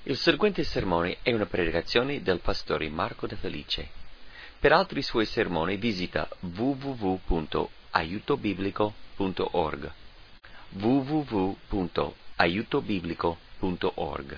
Il seguente sermone è una predicazione del pastore Marco De Felice. Per altri suoi sermoni visita www.aiutobiblico.org www.aiutobiblico.org.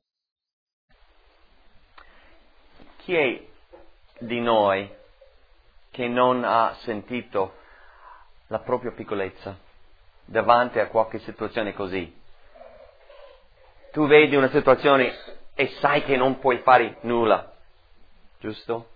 Chi è di noi che non ha sentito la propria piccolezza davanti a qualche situazione così? Tu vedi una situazione e sai che non puoi fare nulla, giusto?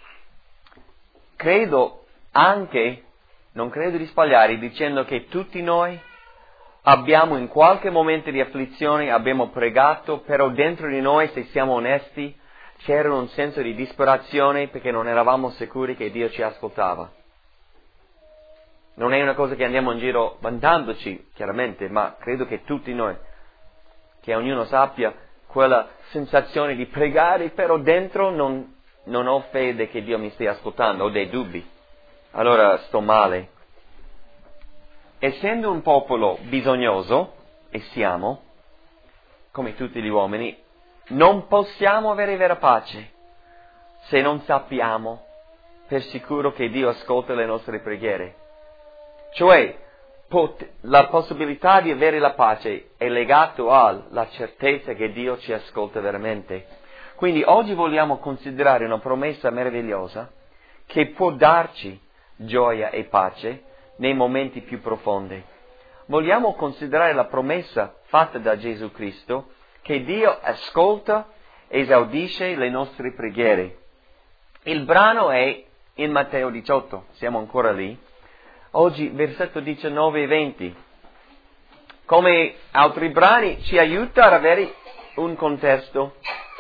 Non credo di sbagliare dicendo che tutti noi abbiamo in qualche momento di afflizione, abbiamo pregato, però dentro di noi, se siamo onesti, c'era un senso di disperazione perché non eravamo sicuri che Dio ci ascoltava. Non è una cosa che andiamo in giro vantandoci, chiaramente, ma credo che tutti noi, che ognuno sappia quella sensazione di pregare, però dentro non ho fede che Dio mi stia ascoltando, ho dei dubbi. Allora sto male. Essendo un popolo bisognoso, e siamo, come tutti gli uomini, non possiamo avere vera pace se non sappiamo per sicuro che Dio ascolta le nostre preghiere. Cioè, la possibilità di avere la pace è legato alla certezza che Dio ci ascolta veramente. Quindi oggi vogliamo considerare una promessa meravigliosa che può darci gioia e pace nei momenti più profondi. Vogliamo considerare la promessa fatta da Gesù Cristo che Dio ascolta e esaudisce le nostre preghiere. Il brano è in Matteo 18, siamo ancora lì. Oggi versetto 19 e 20. Come altri brani ci aiuta ad avere un contesto.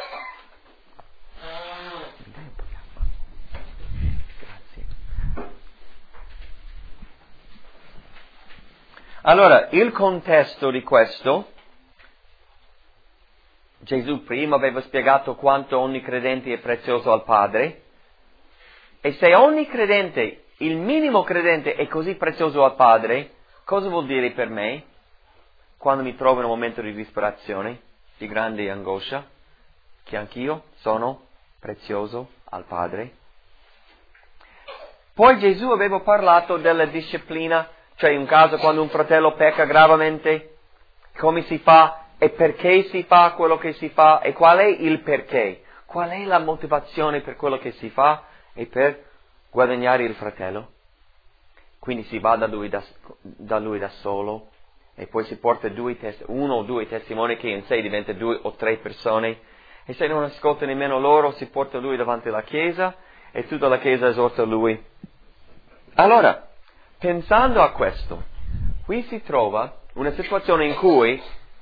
Grazie. Allora, il contesto di questo, Gesù prima aveva spiegato quanto ogni credente è prezioso al Padre, e se ogni credente, il minimo credente, è così prezioso al Padre, cosa vuol dire per me quando mi trovo in un momento di disperazione, di grande angoscia? Che anch'io sono prezioso al Padre. Poi Gesù aveva parlato della disciplina, cioè in caso quando un fratello pecca gravemente, come si fa e perché si fa quello che si fa e qual è il perché, qual è la motivazione per quello che si fa e per guadagnare il fratello. Quindi si va da lui da solo e poi si porta uno o due testimoni che in sé diventa 2 o 3 persone e se non ascolta nemmeno loro si porta lui davanti alla chiesa e tutta la chiesa esorta lui. Allora, pensando a questo, qui si trova una situazione in cui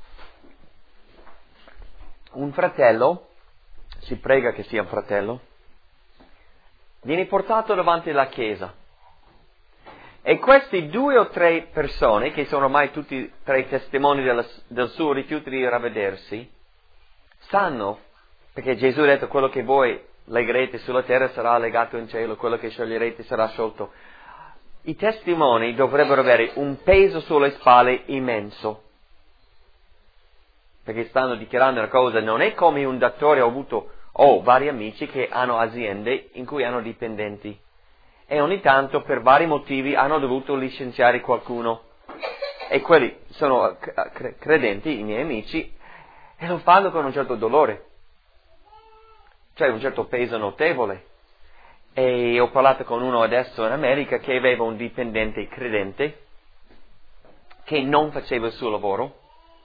un fratello, si prega che sia un fratello, viene portato davanti alla chiesa. E questi 2 o 3 persone, che sono ormai tutti 3 testimoni del suo rifiuto di ravvedersi, sanno, perché Gesù ha detto quello che voi legherete sulla terra sarà legato in cielo, quello che scioglierete sarà sciolto. I testimoni dovrebbero avere un peso sulle spalle immenso, perché stanno dichiarando una cosa, non è come un dottore. Ho avuto vari amici che hanno aziende in cui hanno dipendenti e ogni tanto per vari motivi hanno dovuto licenziare qualcuno e quelli sono credenti, i miei amici, e lo fanno con un certo dolore, cioè un certo peso notevole. E ho parlato con uno adesso in America che aveva un dipendente credente che non faceva il suo lavoro,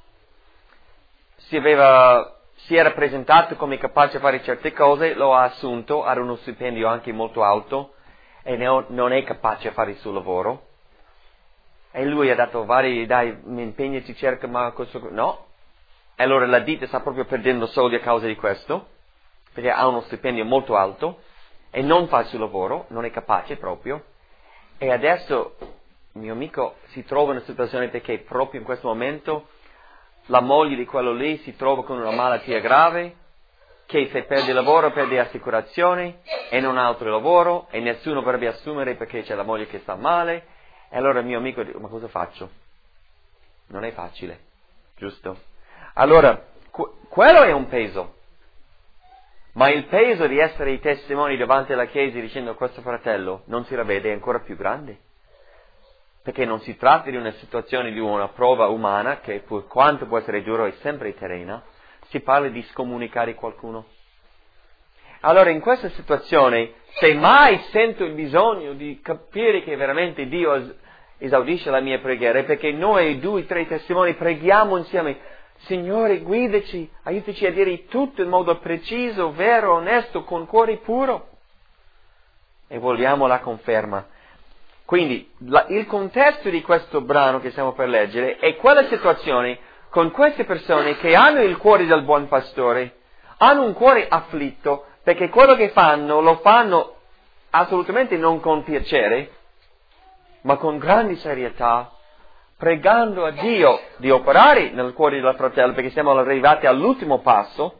si era presentato come capace a fare certe cose, lo ha assunto, ha uno stipendio anche molto alto e non è capace a fare il suo lavoro. E lui ha dato dai, impegnaci, cerca, ma questo no. E allora la ditta sta proprio perdendo soldi a causa di questo, perché ha uno stipendio molto alto e non fa il suo lavoro, non è capace proprio. E adesso il mio amico si trova in una situazione perché proprio in questo momento la moglie di quello lì si trova con una malattia grave, che se perde il lavoro perde assicurazione e non ha altro lavoro e nessuno vorrebbe assumere perché c'è la moglie che sta male. E allora il mio amico dice, ma cosa faccio? Non è facile, giusto? Allora, Quello è un peso. Ma il peso di essere i testimoni davanti alla Chiesa dicendo questo fratello non si ravvede è ancora più grande. Perché non si tratta di una situazione di una prova umana che per quanto può essere duro è sempre terrena, si parla di scomunicare qualcuno. Allora in questa situazione, se mai sento il bisogno di capire che veramente Dio esaudisce la mia preghiera, è perché noi 2 o 3 testimoni preghiamo insieme, Signore guidaci, aiutaci a dire tutto in modo preciso, vero, onesto, con cuore puro. E vogliamo la conferma. Quindi il contesto di questo brano che stiamo per leggere è quella situazione con queste persone che hanno il cuore del buon pastore, hanno un cuore afflitto, perché quello che fanno lo fanno assolutamente non con piacere, ma con grande serietà, pregando a Dio di operare nel cuore del fratello, perché siamo arrivati all'ultimo passo,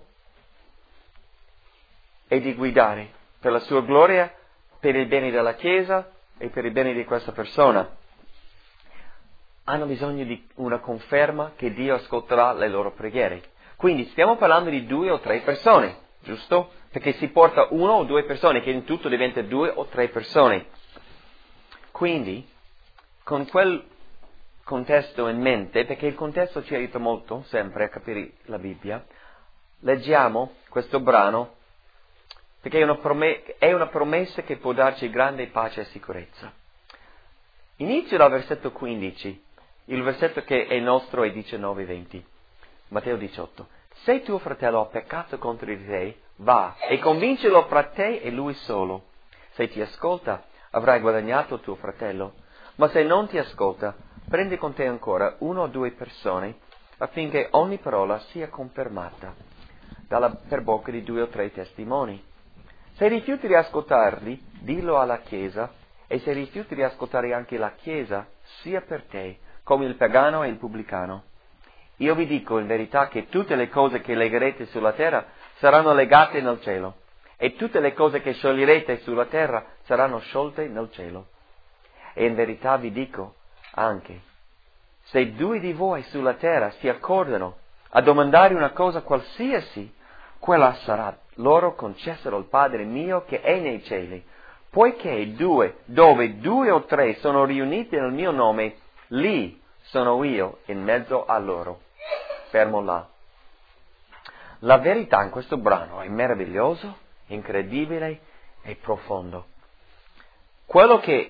e di guidare per la sua gloria, per il bene della Chiesa e per il bene di questa persona. Hanno bisogno di una conferma che Dio ascolterà le loro preghiere. Quindi stiamo parlando di 2 o 3 persone, giusto? Perché si porta 1 o 2 persone, che in tutto diventa 2 o 3 persone. Quindi, con quel contesto in mente, perché il contesto ci aiuta molto sempre a capire la Bibbia, leggiamo questo brano perché è una promessa che può darci grande pace e sicurezza. Inizio dal versetto 15, il versetto che è nostro è 19-20, Matteo 18. Se tuo fratello ha peccato contro di te, va e convincilo fra te e lui solo. Se ti ascolta, avrai guadagnato il tuo fratello. Ma se non ti ascolta, prendi con te ancora 1 o 2 persone, affinché ogni parola sia confermata per bocca di 2 o 3 testimoni. Se rifiuti di ascoltarli, dillo alla Chiesa, e se rifiuti di ascoltare anche la Chiesa, sia per te, come il pagano e il pubblicano. Io vi dico in verità che tutte le cose che legherete sulla terra saranno legate nel cielo, e tutte le cose che scioglierete sulla terra saranno sciolte nel cielo. E in verità vi dico anche, se 2 di voi sulla terra si accordano a domandare una cosa qualsiasi, quella sarà loro concessa dal Padre mio che è nei cieli. Poiché dove 2 o 3 sono riuniti nel mio nome, lì sono io in mezzo a loro. Fermo là. La verità in questo brano è meraviglioso, incredibile e profondo. Quello che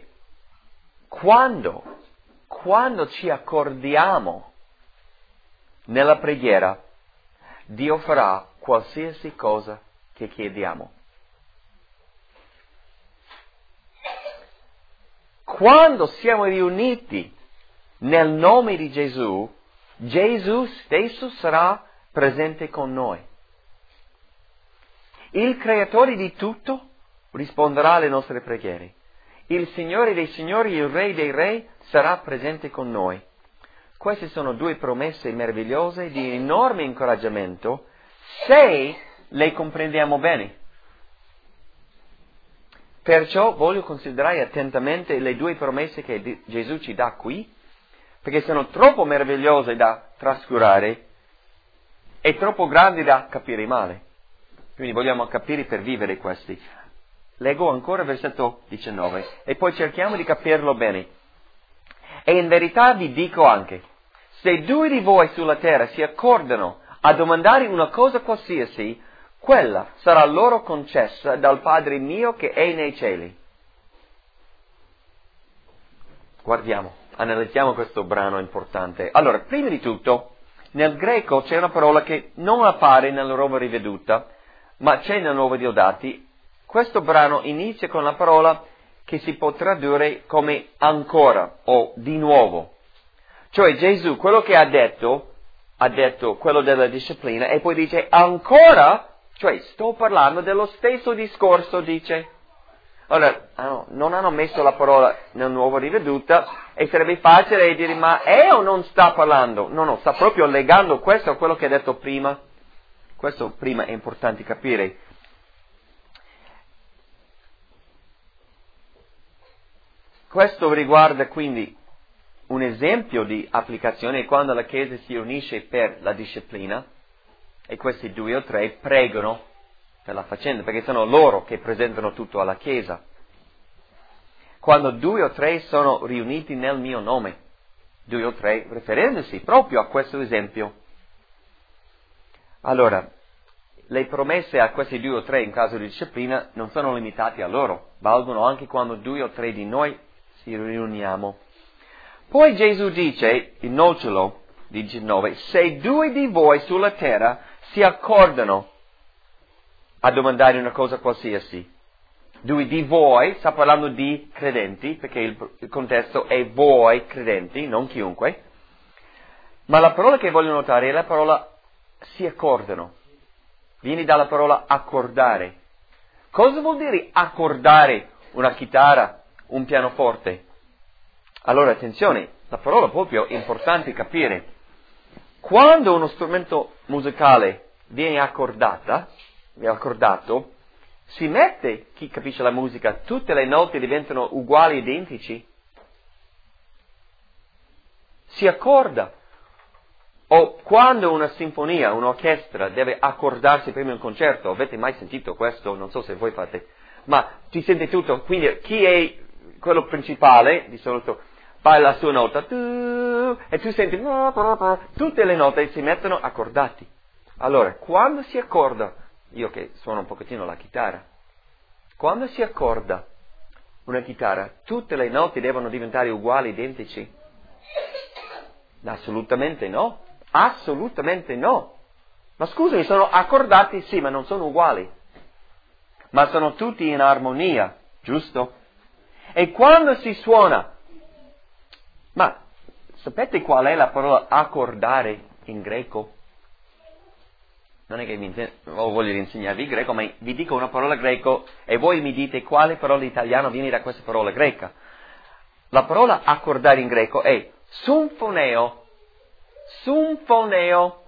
quando ci accordiamo nella preghiera, Dio farà qualsiasi cosa che chiediamo. Quando siamo riuniti nel nome di Gesù, Gesù stesso sarà presente con noi. Il creatore di tutto risponderà alle nostre preghiere. Il Signore dei Signori, il Re dei Re, sarà presente con noi. Queste sono 2 promesse meravigliose di enorme incoraggiamento se le comprendiamo bene. Perciò voglio considerare attentamente le 2 promesse che Gesù ci dà qui, perché sono troppo meravigliose da trascurare e troppo grandi da capire male. Quindi vogliamo capire per vivere questi. Leggo ancora il versetto 19 e poi cerchiamo di capirlo bene. E in verità vi dico anche, se 2 di voi sulla terra si accordano a domandare una cosa qualsiasi, quella sarà loro concessa dal Padre mio che è nei cieli. Guardiamo, analizziamo questo brano importante. Allora, prima di tutto, nel greco c'è una parola che non appare nella Nuova Riveduta, ma c'è nel Nuovo Diodati. Questo brano inizia con la parola che si può tradurre come ancora o di nuovo. Cioè Gesù, quello che ha detto quello della disciplina, e poi dice ancora, cioè sto parlando dello stesso discorso, dice. Allora, non hanno messo la parola nel Nuovo Riveduta e sarebbe facile dire ma è o non sta parlando? No, sta proprio legando questo a quello che ha detto prima. Questo prima è importante capire. Questo riguarda quindi un esempio di applicazione quando la Chiesa si unisce per la disciplina. e questi 2 o 3 pregano per la faccenda, perché sono loro che presentano tutto alla Chiesa. Quando 2 o 3 sono riuniti nel mio nome, 2 o 3 riferendosi proprio a questo esempio. Allora, le promesse a questi 2 o 3 in caso di disciplina non sono limitate a loro, valgono anche quando 2 o 3 di noi si riuniamo. Poi Gesù dice, in nocciolo, di 19, se 2 di voi sulla terra si accordano a domandare una cosa qualsiasi, 2 di voi, sta parlando di credenti, perché il contesto è voi credenti, non chiunque, ma la parola che voglio notare è la parola si accordano. Viene dalla parola accordare. Cosa vuol dire accordare una chitarra, un pianoforte? Allora, attenzione, la parola proprio è importante capire. Quando uno strumento musicale viene accordato, si mette, chi capisce la musica, tutte le note diventano uguali, identici. Si accorda. O quando una sinfonia, un'orchestra deve accordarsi prima di un concerto, avete mai sentito questo? Non so se voi fate, ma ti sente tutto, quindi chi è quello principale, di solito fa la sua nota, e tu senti, tutte le note si mettono accordati. Allora, quando si accorda, io che suono un pochettino la chitarra, quando si accorda una chitarra, tutte le note devono diventare uguali, identici? Assolutamente no. Assolutamente no. Ma scusami, sono accordati, sì, ma non sono uguali. Ma sono tutti in armonia, giusto? E quando si suona, ma sapete qual è la parola accordare in greco? Non è che voglio insegnarvi il greco, ma vi dico una parola greco e voi mi dite quale parola italiana viene da questa parola greca. La parola accordare in greco è symphoneo. Sinfonia.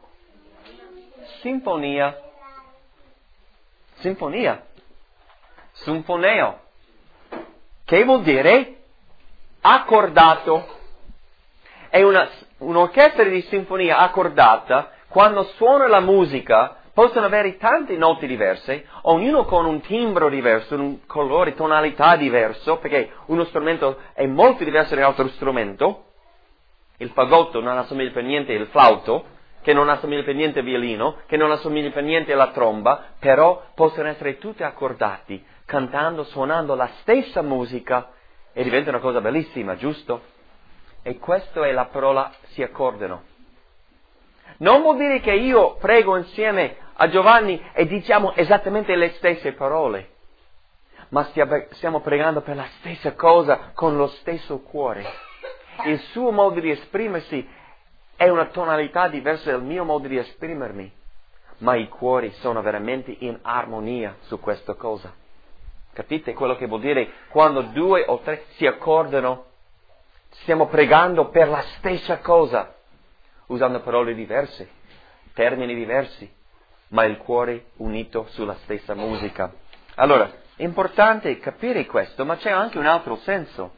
Sinfoneo. Che vuol dire accordato. È un'orchestra di sinfonia accordata, quando suona la musica, possono avere tante note diverse, ognuno con un timbro diverso, un colore, tonalità diverso, perché uno strumento è molto diverso dall'altro strumento. Il fagotto non assomiglia per niente al flauto, che non assomiglia per niente al violino, che non assomiglia per niente alla tromba, però possono essere tutti accordati, cantando, suonando la stessa musica, e diventa una cosa bellissima, giusto? E questa è la parola si accordano. Non vuol dire che io prego insieme a Giovanni e diciamo esattamente le stesse parole, ma stiamo pregando per la stessa cosa, con lo stesso cuore. Il suo modo di esprimersi è una tonalità diversa dal mio modo di esprimermi, ma i cuori sono veramente in armonia su questa cosa. Capite quello che vuol dire quando 2 o 3 si accordano? Stiamo pregando per la stessa cosa, usando parole diverse, termini diversi, ma il cuore unito sulla stessa musica. Allora, è importante capire questo, ma c'è anche un altro senso.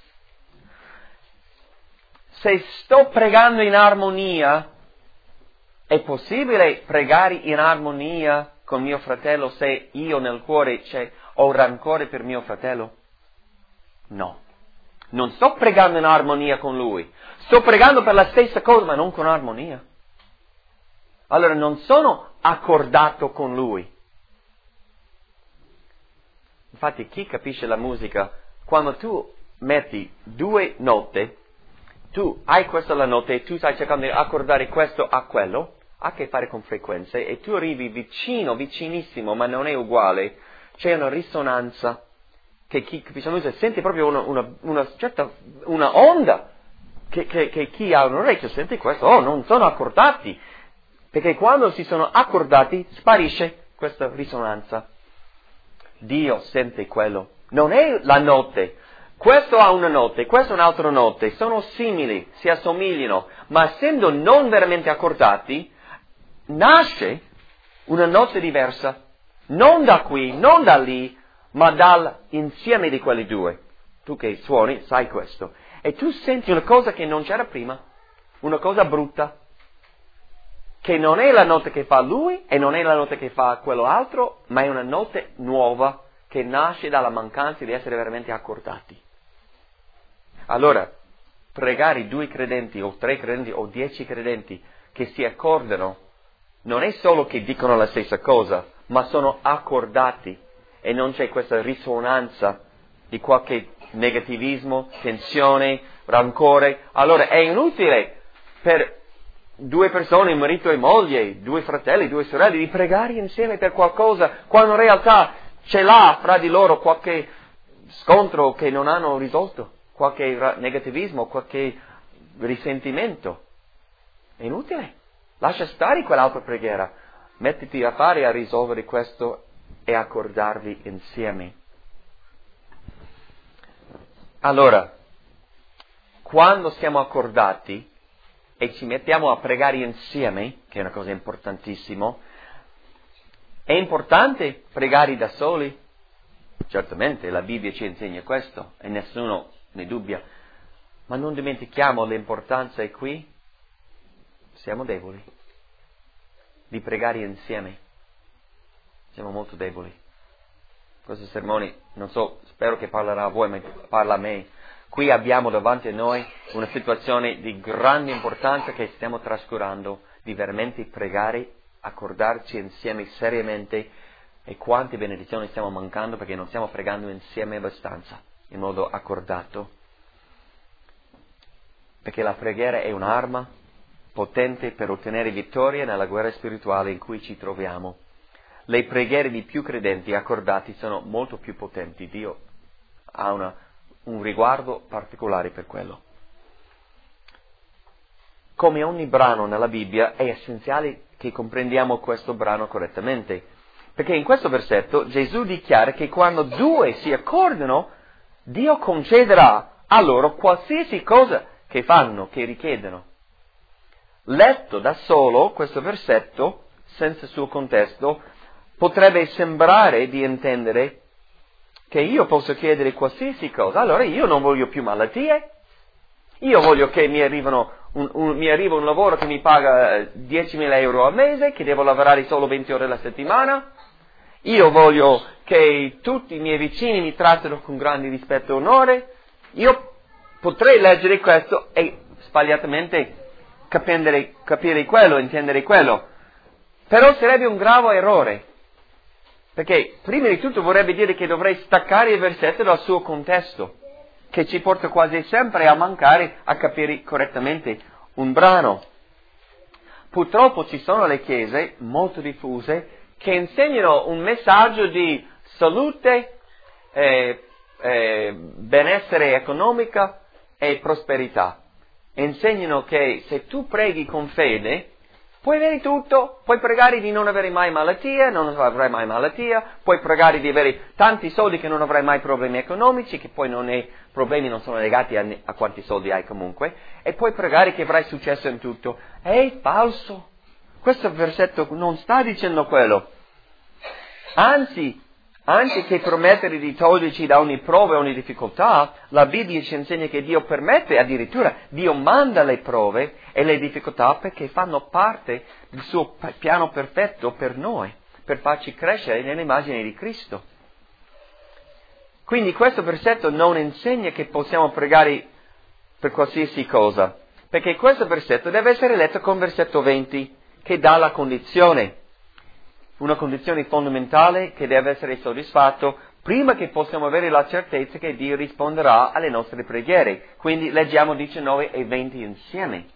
Se sto pregando in armonia, è possibile pregare in armonia con mio fratello se io nel cuore ho rancore per mio fratello? No. Non sto pregando in armonia con lui. Sto pregando per la stessa cosa, ma non con armonia. Allora non sono accordato con lui. Infatti chi capisce la musica, quando tu metti 2 note, tu hai questa la nota e tu stai cercando di accordare questo a quello, ha a che fare con frequenze, e tu arrivi vicinissimo, ma non è uguale, c'è una risonanza, che chi capisce la musica sente proprio una onda, che chi ha un orecchio sente questo, non sono accordati, perché quando si sono accordati sparisce questa risonanza. Dio sente quello, non è la notte. Questo ha una notte, questo ha un'altra notte, sono simili, si assomigliano, ma essendo non veramente accordati, nasce una notte diversa, non da qui, non da lì, ma dall'insieme di quelli 2. Tu che suoni sai questo. E tu senti una cosa che non c'era prima, una cosa brutta, che non è la notte che fa lui e non è la notte che fa quello altro, ma è una notte nuova che nasce dalla mancanza di essere veramente accordati. Allora, pregare 2 credenti o 3 credenti o 10 credenti che si accordano non è solo che dicono la stessa cosa, ma sono accordati e non c'è questa risonanza di qualche negativismo, tensione, rancore. Allora è inutile per 2 persone, marito e moglie, 2 fratelli, 2 sorelle, di pregare insieme per qualcosa, quando in realtà c'è là fra di loro qualche scontro che non hanno risolto, qualche negativismo, qualche risentimento. È inutile. Lascia stare quell'altra preghiera. Mettiti a fare a risolvere questo e accordarvi insieme. Allora, quando siamo accordati e ci mettiamo a pregare insieme, che è una cosa importantissima, è importante pregare da soli? Certamente, la Bibbia ci insegna questo e nessuno ne dubbia, ma non dimentichiamo l'importanza è qui, siamo deboli, di pregare insieme. Siamo molto deboli. Questo sermone, non so, spero che parlerà a voi, ma parla a me. Qui abbiamo davanti a noi una situazione di grande importanza che stiamo trascurando, di veramente pregare, accordarci insieme seriamente, e quante benedizioni stiamo mancando perché non stiamo pregando insieme abbastanza, in modo accordato. Perché la preghiera è un'arma potente per ottenere vittoria nella guerra spirituale in cui ci troviamo. Le preghiere di più credenti accordati sono molto più potenti. Dio ha un riguardo particolare per quello. Come ogni brano nella Bibbia è essenziale che comprendiamo questo brano correttamente, perché in questo versetto Gesù dichiara che quando 2 si accordano, Dio concederà a loro qualsiasi cosa che fanno, che richiedono. Letto da solo, questo versetto, senza il suo contesto, potrebbe sembrare di intendere che io posso chiedere qualsiasi cosa. Allora io non voglio più malattie, io voglio che mi arriva un lavoro che mi paga 10.000 euro al mese, che devo lavorare solo 20 ore alla settimana, io voglio che tutti i miei vicini mi trattino con grande rispetto e onore. Io potrei leggere questo e sbagliatamente capire quello, intendere quello, però sarebbe un grave errore, perché prima di tutto vorrebbe dire che dovrei staccare il versetto dal suo contesto, che ci porta quasi sempre a mancare a capire correttamente un brano. Purtroppo ci sono le chiese molto diffuse che insegnano un messaggio di salute, benessere economica e prosperità. Insegnano che se tu preghi con fede, puoi avere tutto, puoi pregare di non avere mai malattia, non avrai mai malattia, puoi pregare di avere tanti soldi che non avrai mai problemi economici, che poi problemi non sono legati a quanti soldi hai comunque, e puoi pregare che avrai successo in tutto. È falso. Questo versetto non sta dicendo quello. Anzi, anziché promettere di toglierci da ogni prova e ogni difficoltà, la Bibbia ci insegna che Dio permette, addirittura Dio manda le prove e le difficoltà perché fanno parte del suo piano perfetto per noi, per farci crescere nell'immagine di Cristo. Quindi questo versetto non insegna che possiamo pregare per qualsiasi cosa, perché questo versetto deve essere letto con versetto 20, che dà la condizione. Una condizione fondamentale che deve essere soddisfatto prima che possiamo avere la certezza che Dio risponderà alle nostre preghiere. Quindi leggiamo 19 e 20 insieme.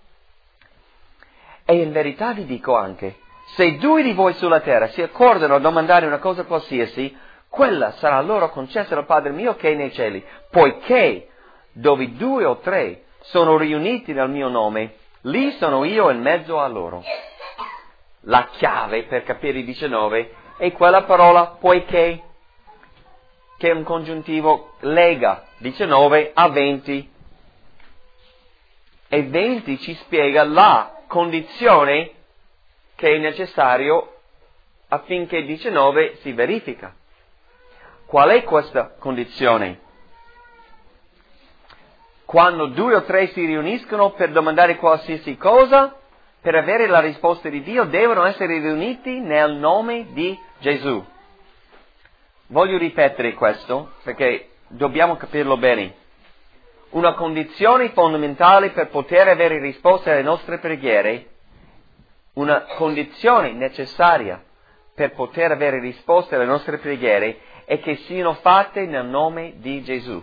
E in verità vi dico anche, se 2 di voi sulla terra si accordano a domandare una cosa qualsiasi, quella sarà loro concessa dal Padre mio che è nei cieli, poiché dove 2 o 3 sono riuniti nel mio nome, lì sono io in mezzo a loro. La chiave per capire il 19 è quella parola poiché, che è un congiuntivo, lega 19 a 20. E 20 ci spiega la condizione che è necessario affinché il 19 si verifica. Qual è questa condizione? Quando 2 o 3 si riuniscono per domandare qualsiasi cosa, per avere la risposta di Dio devono essere riuniti nel nome di Gesù. Voglio ripetere questo perché dobbiamo capirlo bene. Una condizione fondamentale per poter avere risposte alle nostre preghiere, una condizione necessaria per poter avere risposte alle nostre preghiere è che siano fatte nel nome di Gesù.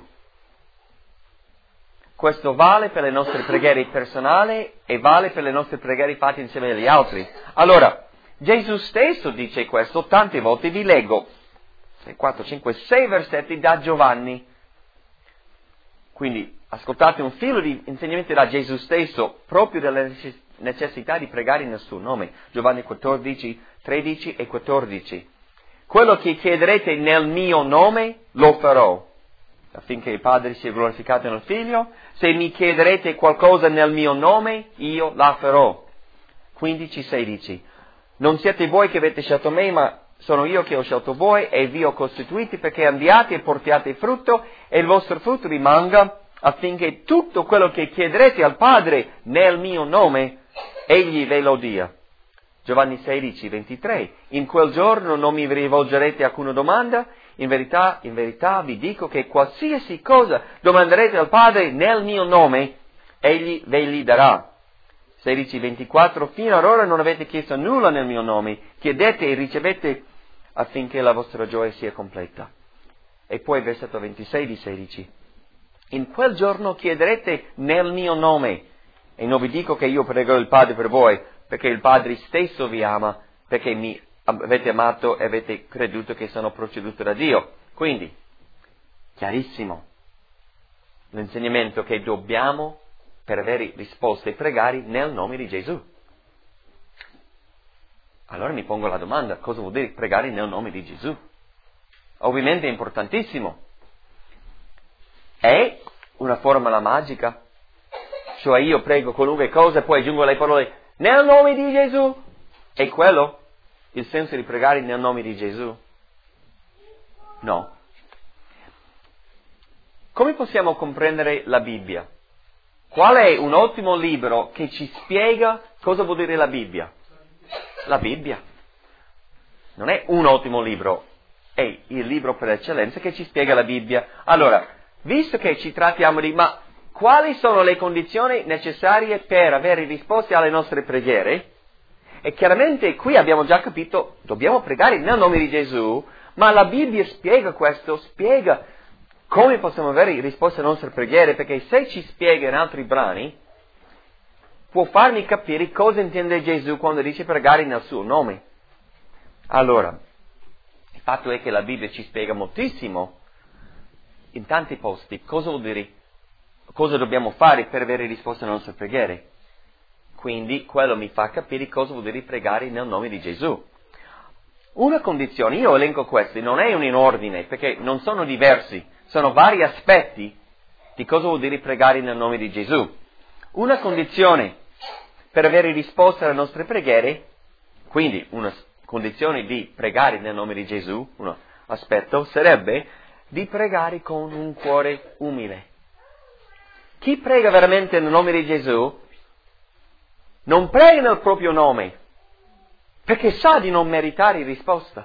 Questo vale per le nostre preghiere personali e vale per le nostre preghiere fatte insieme agli altri. Allora, Gesù stesso dice questo tante volte, vi leggo 4, 5, 6 versetti da Giovanni. Quindi ascoltate un filo di insegnamenti da Gesù stesso proprio della necessità di pregare nel suo nome. Giovanni 14, 13 e 14. Quello che chiederete nel mio nome lo farò, affinché il Padre sia glorificato nel Figlio. Se mi chiederete qualcosa nel mio nome, io la farò. 15, 16. Non siete voi che avete scelto me, ma sono io che ho scelto voi e vi ho costituiti perché andiate e portiate frutto e il vostro frutto rimanga, affinché tutto quello che chiederete al Padre nel mio nome, egli ve lo dia. Giovanni 16, 23. In quel giorno non mi rivolgerete alcuna domanda. In verità vi dico che qualsiasi cosa domanderete al Padre nel mio nome, egli ve li darà. 16, 24. Fino ad ora non avete chiesto nulla nel mio nome. Chiedete e ricevete affinché la vostra gioia sia completa. E poi versetto 26 di 16. In quel giorno chiederete nel mio nome. E non vi dico che io pregherò il Padre per voi, perché il Padre stesso vi ama, perché mi avete amato e avete creduto che sono proceduto da Dio. Quindi, chiarissimo, l'insegnamento che dobbiamo, per avere risposte, pregare nel nome di Gesù. Allora mi pongo la domanda, cosa vuol dire pregare nel nome di Gesù? Ovviamente è importantissimo. È una formula magica. Cioè io prego qualunque cosa e poi aggiungo le parole nel nome di Gesù. È quello il senso di pregare nel nome di Gesù? No. Come possiamo comprendere la Bibbia? Qual è un ottimo libro che ci spiega cosa vuol dire la Bibbia? La Bibbia. Non è un ottimo libro, è il libro per eccellenza che ci spiega la Bibbia. Allora, visto che ci trattiamo di ma quali sono le condizioni necessarie per avere risposte alle nostre preghiere? E chiaramente qui abbiamo già capito, dobbiamo pregare nel nome di Gesù, ma la Bibbia spiega questo, spiega come possiamo avere risposte alle nostre preghiere, perché se ci spiega in altri brani, può farmi capire cosa intende Gesù quando dice pregare nel suo nome. Allora, il fatto è che la Bibbia ci spiega moltissimo, in tanti posti, cosa vuol dire, cosa dobbiamo fare per avere risposte alle nostre preghiere. Quindi quello mi fa capire cosa vuol dire pregare nel nome di Gesù. Una condizione, io elenco questi, non è un in ordine, perché non sono diversi, sono vari aspetti di cosa vuol dire pregare nel nome di Gesù. Una condizione per avere risposte alle nostre preghiere, quindi una condizione di pregare nel nome di Gesù, un aspetto, sarebbe di pregare con un cuore umile. Chi prega veramente nel nome di Gesù non prega nel proprio nome, perché sa di non meritare risposta.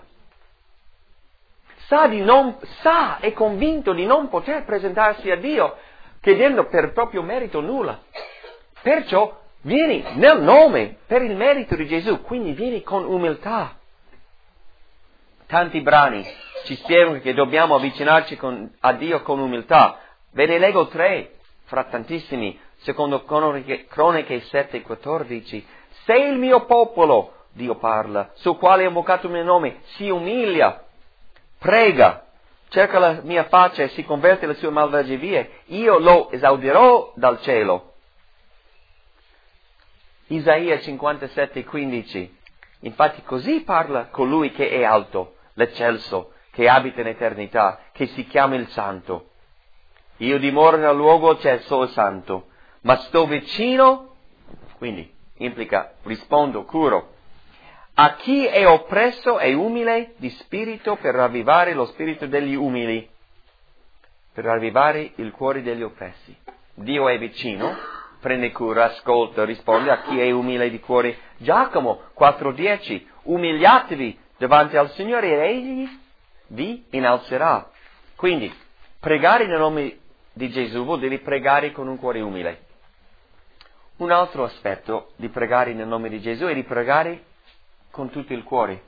Sa, è convinto di non poter presentarsi a Dio chiedendo per proprio merito nulla. Perciò vieni nel nome, per il merito di Gesù, quindi vieni con umiltà. Tanti brani ci spiegano che dobbiamo avvicinarci a Dio con umiltà. Ve ne leggo 3, fra tantissimi, secondo Croniche 7,14. Se il mio popolo, Dio parla, sul quale ho invocato il mio nome, si umilia, prega, cerca la mia faccia e si converte alle sue malvagie vie, io lo esaudirò dal cielo. Isaia 57,15. Infatti così parla colui che è alto, l'eccelso, che abita in eternità, che si chiama il Santo. Io dimoro nel luogo eccelso e santo, ma sto vicino, quindi implica rispondo, curo, a chi è oppresso e umile di spirito per ravvivare lo spirito degli umili, per ravvivare il cuore degli oppressi. Dio è vicino, prende cura, ascolta, risponde a chi è umile di cuore. Giacomo 4:10, umiliatevi davanti al Signore e Egli vi innalzerà. Quindi, pregare nel nome di Gesù vuol dire pregare con un cuore umile. Un altro aspetto di pregare nel nome di Gesù è di pregare con tutto il cuore.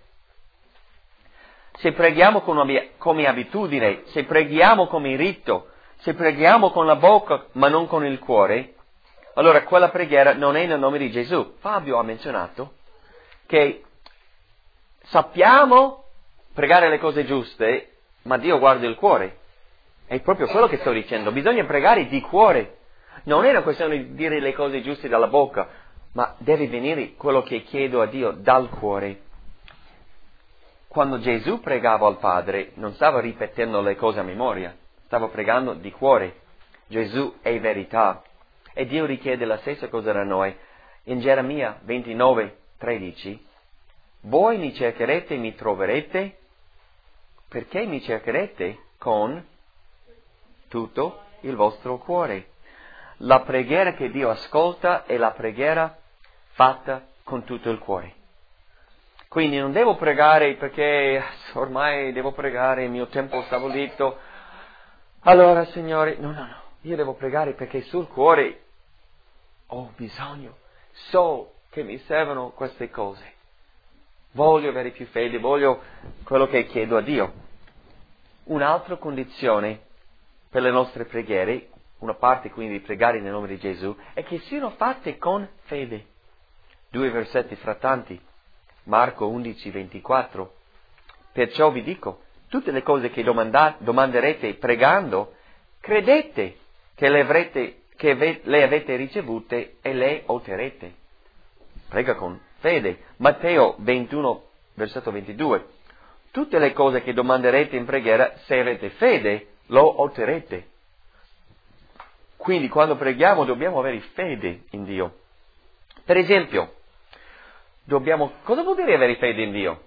Se preghiamo come abitudine, se preghiamo come rito, se preghiamo con la bocca ma non con il cuore, allora quella preghiera non è nel nome di Gesù. Fabio ha menzionato che sappiamo pregare le cose giuste, ma Dio guarda il cuore. È proprio quello che sto dicendo. Bisogna pregare di cuore. Non è una questione di dire le cose giuste dalla bocca, ma deve venire quello che chiedo a Dio dal cuore. Quando Gesù pregava al Padre, non stava ripetendo le cose a memoria, stava pregando di cuore. Gesù è verità. E Dio richiede la stessa cosa da noi. In Geremia 29:13, voi mi cercherete e mi troverete, perché mi cercherete con tutto il vostro cuore. La preghiera che Dio ascolta è la preghiera fatta con tutto il cuore. Quindi non devo pregare perché ormai devo pregare, il mio tempo stabilito. Allora, Signore, no. Io devo pregare perché sul cuore ho bisogno. So che mi servono queste cose. Voglio avere più fede, voglio quello che chiedo a Dio. Un'altra condizione per le nostre preghiere, una parte quindi di pregare nel nome di Gesù, è che siano fatte con fede. 2 versetti fra tanti. Marco 11:24. Perciò vi dico, tutte le cose che domanderete pregando, credete che le avete ricevute e le otterrete. Prega con fede. Matteo 21, versetto 22. Tutte le cose che domanderete in preghiera, se avete fede, lo otterrete. Quindi quando preghiamo dobbiamo avere fede in Dio. Per esempio, cosa vuol dire avere fede in Dio?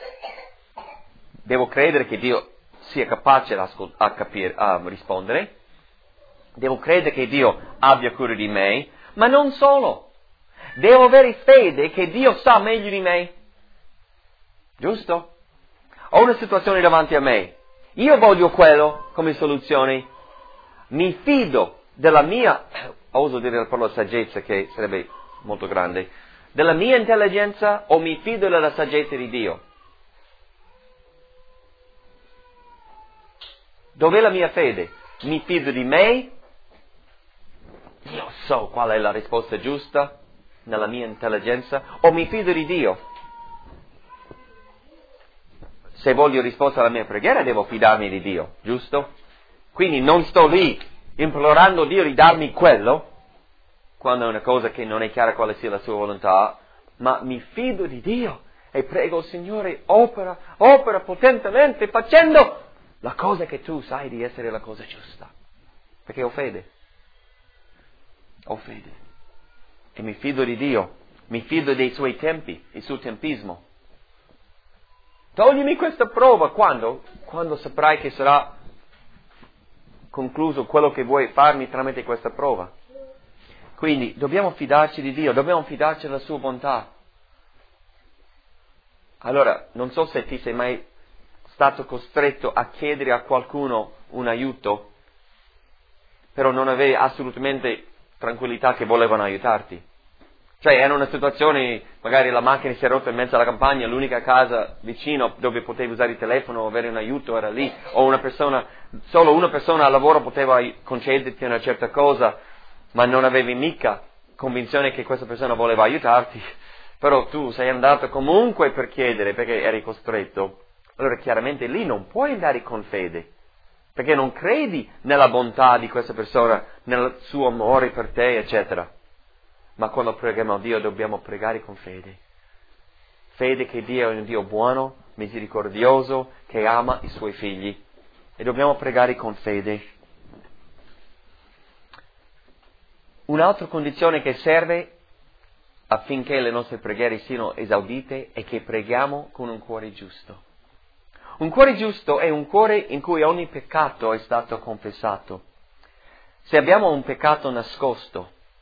Devo credere che Dio sia capace a rispondere. Devo credere che Dio abbia cura di me, ma non solo. Devo avere fede che Dio sa meglio di me. Giusto? Ho una situazione davanti a me. Io voglio quello come soluzione. Mi fido della mia, oso dire la parola saggezza che sarebbe molto grande, della mia intelligenza o mi fido della saggezza di Dio? Dov'è la mia fede? Mi fido di me? Io so qual è la risposta giusta nella mia intelligenza? O mi fido di Dio? Se voglio risposta alla mia preghiera devo fidarmi di Dio, giusto? Quindi non sto lì implorando Dio di darmi quello, quando è una cosa che non è chiara quale sia la sua volontà, ma mi fido di Dio e prego il Signore, opera potentemente facendo la cosa che tu sai di essere la cosa giusta. Perché ho fede. Ho fede. E mi fido di Dio. Mi fido dei suoi tempi, il suo tempismo. Toglimi questa prova. Quando? Quando saprai che sarà concluso quello che vuoi farmi tramite questa prova. Quindi dobbiamo fidarci di Dio, dobbiamo fidarci della sua bontà. Allora, non so se ti sei mai stato costretto a chiedere a qualcuno un aiuto, però non avevi assolutamente tranquillità che volevano aiutarti. Cioè, era una situazione, magari la macchina si è rotta in mezzo alla campagna, l'unica casa vicino dove potevi usare il telefono o avere un aiuto era lì, o solo una persona al lavoro poteva concederti una certa cosa, ma non avevi mica convinzione che questa persona voleva aiutarti, però tu sei andato comunque per chiedere perché eri costretto. Allora chiaramente lì non puoi andare con fede, perché non credi nella bontà di questa persona, nel suo amore per te, eccetera. Ma quando preghiamo a Dio dobbiamo pregare con fede. Fede che Dio è un Dio buono, misericordioso, che ama i suoi figli. E dobbiamo pregare con fede. Un'altra condizione che serve affinché le nostre preghiere siano esaudite è che preghiamo con un cuore giusto. Un cuore giusto è un cuore in cui ogni peccato è stato confessato. Se abbiamo un peccato nascosto,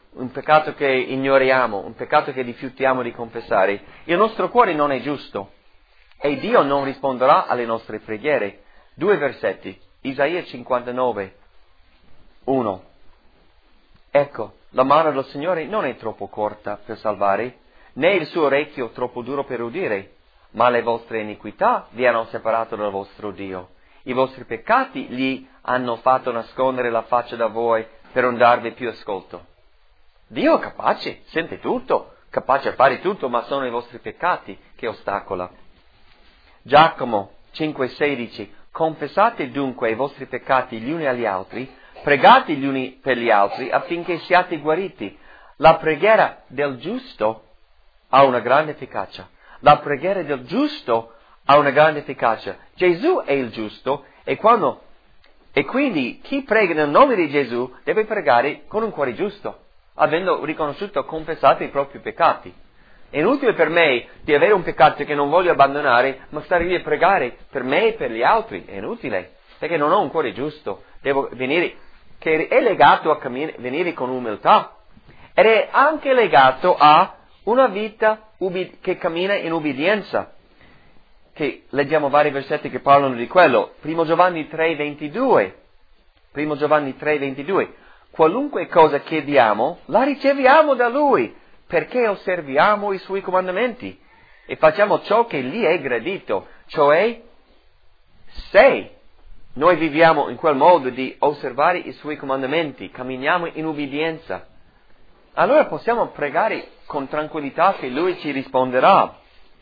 un peccato che ignoriamo, un peccato che rifiutiamo di confessare, il nostro cuore non è giusto e Dio non risponderà alle nostre preghiere. 2 versetti, Isaia 59, 1. Ecco, la mano del Signore non è troppo corta per salvare, né il suo orecchio troppo duro per udire, ma le vostre iniquità vi hanno separato dal vostro Dio. I vostri peccati gli hanno fatto nascondere la faccia da voi per non darvi più ascolto. Dio è capace, sente tutto, capace a fare tutto, ma sono i vostri peccati che ostacola. Giacomo 5,16. Confessate dunque i vostri peccati gli uni agli altri, pregate gli uni per gli altri affinché siate guariti. La preghiera del giusto ha una grande efficacia. La preghiera del giusto ha una grande efficacia. Gesù è il giusto e quindi chi prega nel nome di Gesù deve pregare con un cuore giusto, avendo riconosciuto e confessato i propri peccati. È inutile per me di avere un peccato che non voglio abbandonare, ma stare lì a pregare per me e per gli altri. È inutile, perché non ho un cuore giusto. Devo venire, che è legato a venire con umiltà, ed è anche legato a una vita che cammina in ubbidienza. Che leggiamo vari versetti che parlano di quello. 1 Giovanni 3,22. 1 Giovanni 3,22. Qualunque cosa chiediamo, la riceviamo da Lui, perché osserviamo i Suoi comandamenti e facciamo ciò che gli è gradito. Cioè, se noi viviamo in quel modo di osservare i Suoi comandamenti, camminiamo in ubbidienza, allora possiamo pregare con tranquillità che Lui ci risponderà.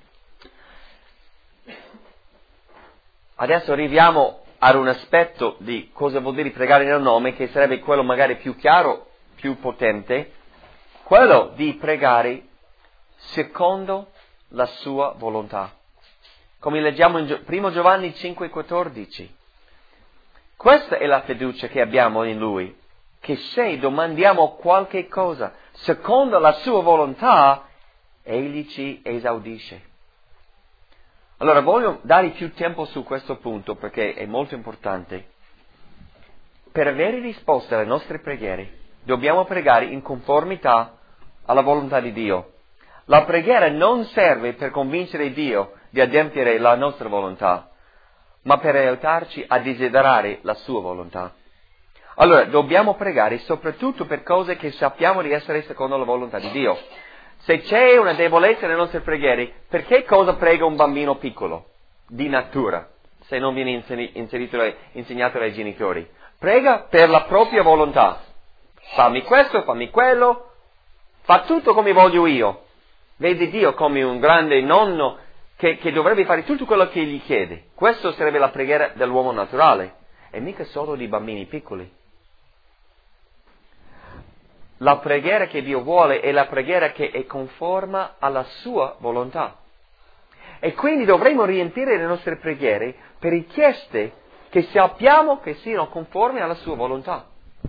Adesso arriviamo ad un aspetto di cosa vuol dire pregare nel nome, che sarebbe quello magari più chiaro, più potente, quello di pregare secondo la sua volontà. Come leggiamo in 1 Giovanni 5,14. Questa è la fiducia che abbiamo in Lui, che se domandiamo qualche cosa secondo la sua volontà, Egli ci esaudisce. Allora voglio dare più tempo su questo punto perché è molto importante. Per avere risposte alle nostre preghiere, dobbiamo pregare in conformità alla volontà di Dio. La preghiera non serve per convincere Dio di adempiere la nostra volontà, ma per aiutarci a desiderare la sua volontà. Allora, dobbiamo pregare soprattutto per cose che sappiamo di essere secondo la volontà di Dio. Se c'è una debolezza nelle nostre preghiere, perché cosa prega un bambino piccolo? Di natura, se non viene insegnato dai genitori. Prega per la propria volontà. Fammi questo, fammi quello, fa tutto come voglio io. Vede Dio come un grande nonno che dovrebbe fare tutto quello che gli chiede. Questo sarebbe la preghiera dell'uomo naturale, e mica solo di bambini piccoli. La preghiera che Dio vuole è la preghiera che è conforma alla sua volontà. E quindi dovremo riempire le nostre preghiere per richieste che sappiamo che siano conformi alla sua volontà.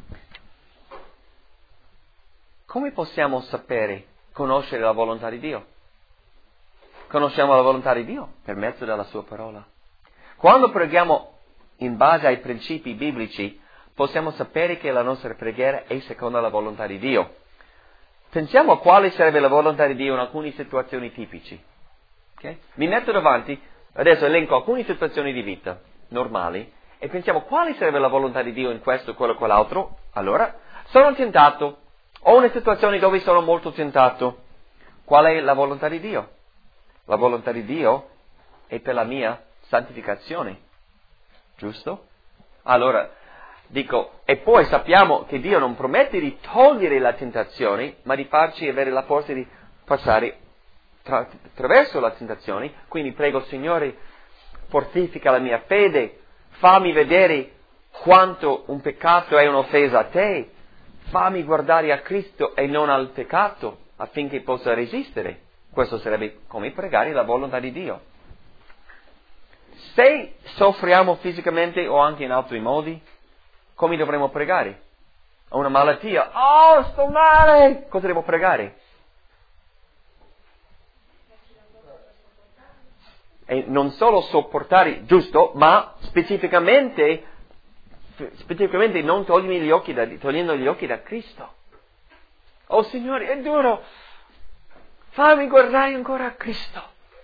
Come possiamo conoscere la volontà di Dio? Conosciamo la volontà di Dio per mezzo della sua parola. Quando preghiamo in base ai principi biblici, possiamo sapere che la nostra preghiera è secondo la volontà di Dio. Pensiamo a quale sarebbe la volontà di Dio in alcune situazioni tipici. Okay? Mi metto davanti, adesso elenco alcune situazioni di vita normali e pensiamo quale sarebbe la volontà di Dio in questo, quello, quell'altro. Allora, sono tentato, ho una situazione dove sono molto tentato. Qual è la volontà di Dio? La volontà di Dio è per la mia santificazione, giusto? Allora, dico, e poi sappiamo che Dio non promette di togliere la tentazione, ma di farci avere la forza di passare attraverso la tentazione. Quindi prego, Signore, fortifica la mia fede, fammi vedere quanto un peccato è un'offesa a te, fammi guardare a Cristo e non al peccato, affinché possa resistere. Questo sarebbe come pregare la volontà di Dio. Se soffriamo fisicamente o anche in altri modi, come dovremmo pregare? Ho una malattia, sto male! Cosa devo pregare? E non solo sopportare, giusto, ma specificamente non togliendo gli occhi da Cristo. Oh Signore, è duro. Fammi guardare ancora a Cristo.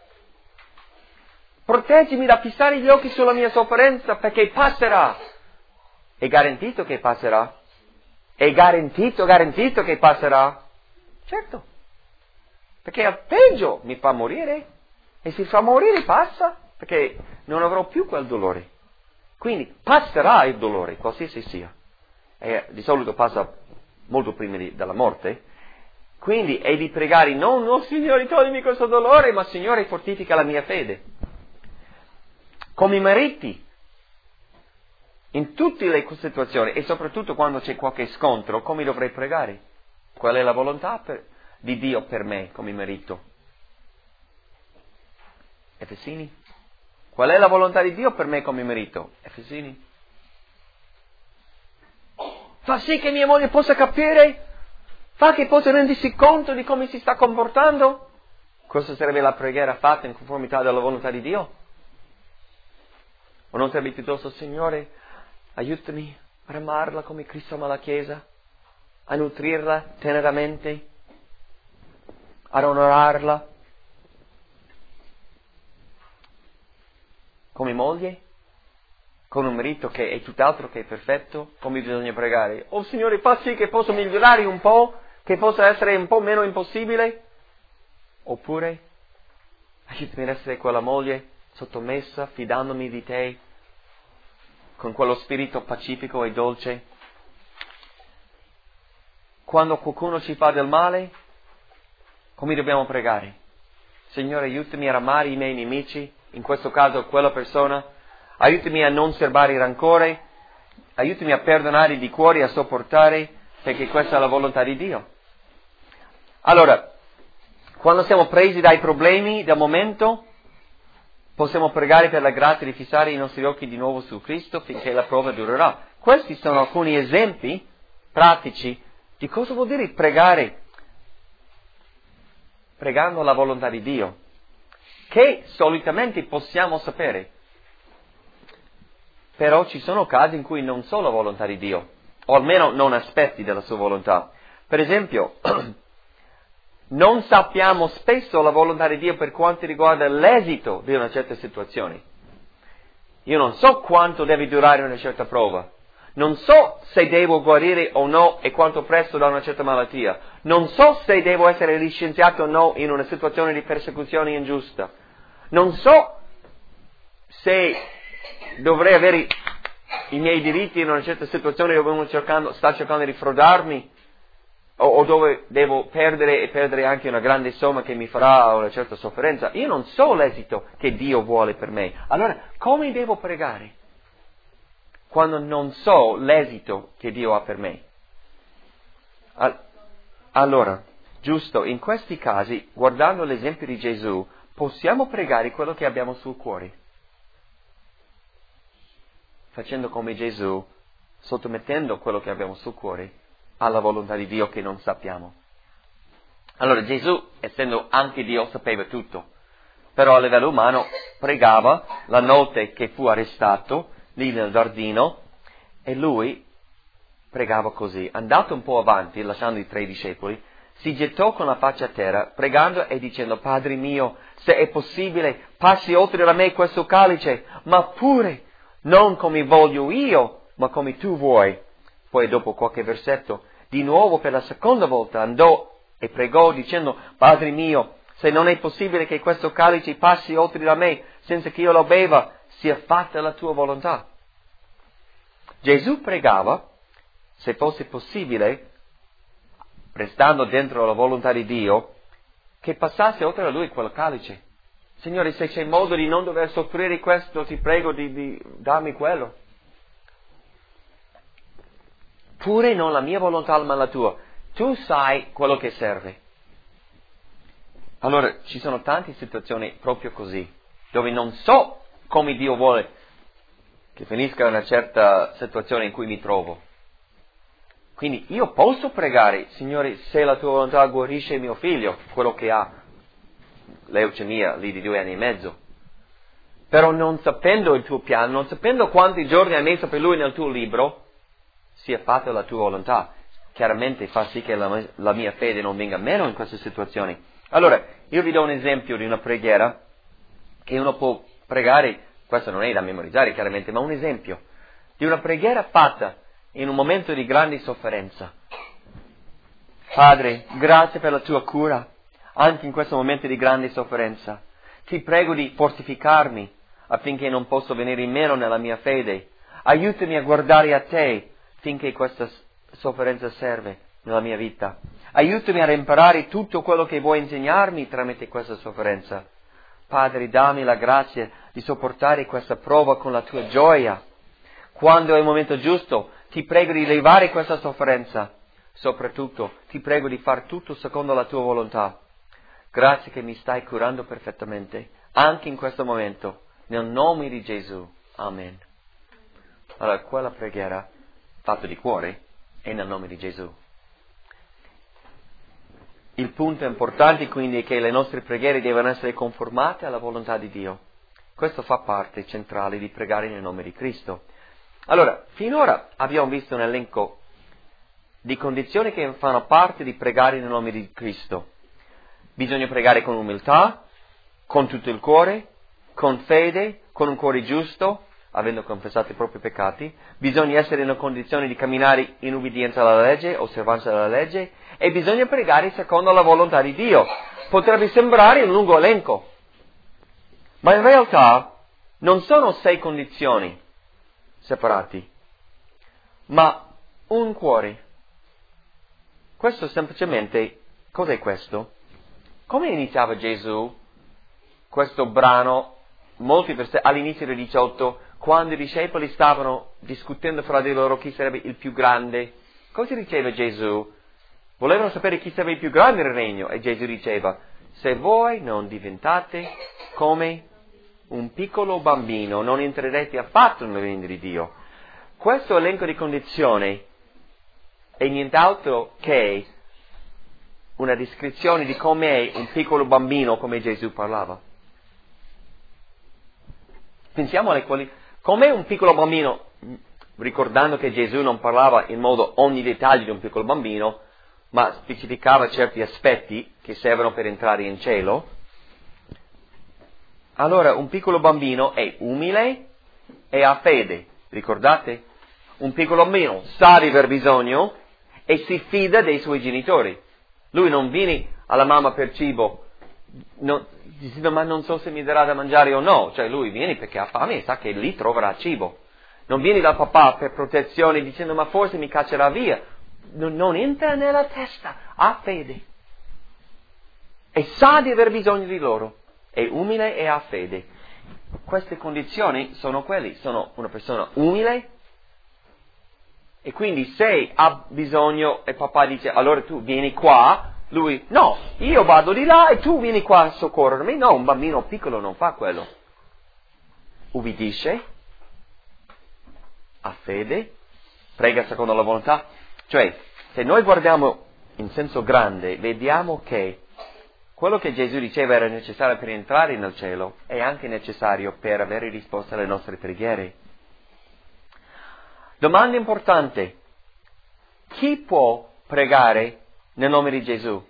Proteggimi da fissare gli occhi sulla mia sofferenza, perché passerà. È garantito che passerà? È garantito che passerà? Certo. Perché al peggio mi fa morire. E se fa morire passa, perché non avrò più quel dolore. Quindi passerà il dolore, qualsiasi sia. E di solito passa molto prima della morte. Quindi è di pregare, non, oh Signore, toglimi questo dolore, ma Signore, fortifica la mia fede. Come i mariti, in tutte le situazioni, e soprattutto quando c'è qualche scontro, come dovrei pregare? Qual è la volontà di Dio per me come marito? Efesini? Qual è la volontà di Dio per me come marito? Efesini? Fa sì che mia moglie possa capire, fa che possa rendersi conto di come si sta comportando. Questa sarebbe la preghiera fatta in conformità della volontà di Dio? O non sarebbe piuttosto, Signore, aiutami ad amarla come Cristo ama la Chiesa, a nutrirla teneramente, ad onorarla? Come moglie? Con un marito che è tutt'altro che perfetto? Come bisogna pregare? Oh Signore, fa sì che possa migliorare un po', che possa essere un po' meno impossibile? Oppure, aiutami ad essere quella moglie sottomessa, fidandomi di te, con quello spirito pacifico e dolce. Quando qualcuno ci fa del male, come dobbiamo pregare? Signore, aiutami ad amare i miei nemici, in questo caso quella persona, aiutami a non serbare rancore, aiutami a perdonare di cuore, a sopportare, perché questa è la volontà di Dio. Allora, quando siamo presi dai problemi del momento, possiamo pregare per la grazia di fissare i nostri occhi di nuovo su Cristo finché la prova durerà. Questi sono alcuni esempi pratici di cosa vuol dire pregare, pregando la volontà di Dio, che solitamente possiamo sapere. Però ci sono casi in cui non so la volontà di Dio, o almeno non aspetti della sua volontà. Per esempio, non sappiamo spesso la volontà di Dio per quanto riguarda l'esito di una certa situazione. Io non so quanto deve durare una certa prova. Non so se devo guarire o no e quanto presto da una certa malattia. Non so se devo essere licenziato o no in una situazione di persecuzione ingiusta. Non so se dovrei avere i miei diritti in una certa situazione dove uno sta cercando di frodarmi, o dove devo perdere anche una grande somma che mi farà una certa sofferenza. Io non so l'esito che Dio vuole per me. Allora, come devo pregare quando non so l'esito che Dio ha per me? Allora, giusto, in questi casi, guardando l'esempio di Gesù, possiamo pregare quello che abbiamo sul cuore, facendo come Gesù, sottomettendo quello che abbiamo sul cuore alla volontà di Dio che non sappiamo. Allora Gesù, essendo anche Dio, sapeva tutto, però a livello umano pregava la notte che fu arrestato lì nel giardino, e lui pregava così. Andato un po' avanti, lasciando i 3 discepoli, si gettò con la faccia a terra, pregando e dicendo: Padre mio, se è possibile, passi oltre da me questo calice, ma pure non come voglio io, ma come tu vuoi. Poi dopo qualche versetto, di nuovo per la seconda volta andò e pregò dicendo: Padre mio, se non è possibile che questo calice passi oltre da me senza che io lo beva, sia fatta la tua volontà. Gesù pregava, se fosse possibile, restando dentro la volontà di Dio, che passasse oltre da lui quel calice. Signore, se c'è modo di non dover soffrire questo, ti prego di darmi quello. Pure non la mia volontà ma la tua. Tu sai quello che serve. Allora, ci sono tante situazioni proprio così, dove non so come Dio vuole che finisca una certa situazione in cui mi trovo. Quindi io posso pregare: Signore, se la tua volontà guarisce mio figlio, quello che ha leucemia lì di 2 anni e mezzo. Però non sapendo il tuo piano, non sapendo quanti giorni hai messo per lui nel tuo libro, sia fatta la tua volontà. chiaramente fa sì che la mia fede non venga meno in queste situazioni. Allora, io vi do un esempio di una preghiera che uno può pregare, questo non è da memorizzare chiaramente, ma un esempio di una preghiera fatta in un momento di grande sofferenza. Padre, grazie per la tua cura, anche in questo momento di grande sofferenza. Ti prego di fortificarmi affinché non possa venire meno nella mia fede. Aiutami a guardare a te finché questa sofferenza serve nella mia vita. Aiutami ad imparare tutto quello che vuoi insegnarmi tramite questa sofferenza. Padre, dammi la grazia di sopportare questa prova con la tua gioia. Quando è il momento giusto, ti prego di levare questa sofferenza. Soprattutto, ti prego di far tutto secondo la tua volontà. Grazie che mi stai curando perfettamente, anche in questo momento, nel nome di Gesù. Amen. Allora, quella preghiera, fatta di cuore, è nel nome di Gesù. Il punto importante quindi è che le nostre preghiere devono essere conformate alla volontà di Dio. Questo fa parte centrale di pregare nel nome di Cristo. Allora, finora abbiamo visto un elenco di condizioni che fanno parte di pregare nel nome di Cristo. Bisogna pregare con umiltà, con tutto il cuore, con fede, con un cuore giusto, avendo confessato i propri peccati. Bisogna essere in una condizione di camminare in ubbidienza alla legge, osservanza della legge, e bisogna pregare secondo la volontà di Dio. Potrebbe sembrare un lungo elenco, ma in realtà non sono 6 condizioni separati, ma un cuore. Questo semplicemente, cos'è questo? Come iniziava Gesù questo brano, molti versetti, all'inizio del 18, quando i discepoli stavano discutendo fra di loro chi sarebbe il più grande? Cosa diceva Gesù? Volevano sapere chi sarebbe il più grande nel regno, e Gesù diceva, se voi non diventate come un piccolo bambino, non entrerete affatto nel regno di Dio. Questo elenco di condizioni è nient'altro che una descrizione di com'è un piccolo bambino, come Gesù parlava. Pensiamo alle quali... Com'è un piccolo bambino, ricordando che Gesù non parlava in modo ogni dettaglio di un piccolo bambino, ma specificava certi aspetti che servono per entrare in cielo. Allora, un piccolo bambino è umile e ha fede, ricordate? Un piccolo bambino sa di aver bisogno e si fida dei suoi genitori. Lui non viene alla mamma per cibo, dicendo ma non so se mi darà da mangiare o no, cioè lui viene perché ha fame e sa che lì troverà cibo. Non viene dal papà per protezione dicendo ma forse mi caccerà via. Non entra nella testa, ha fede. E sa di aver bisogno di loro, è umile e ha fede. Queste condizioni sono una persona umile, e quindi se ha bisogno e papà dice allora tu vieni qua, lui no, io vado di là e tu vieni qua a soccorrermi. No, un bambino piccolo non fa quello. Ubbidisce, ha fede, prega secondo la volontà. Cioè, se noi guardiamo in senso grande, vediamo che quello che Gesù diceva era necessario per entrare nel cielo è anche necessario per avere risposta alle nostre preghiere. Domanda importante. Chi può pregare nel nome di Gesù?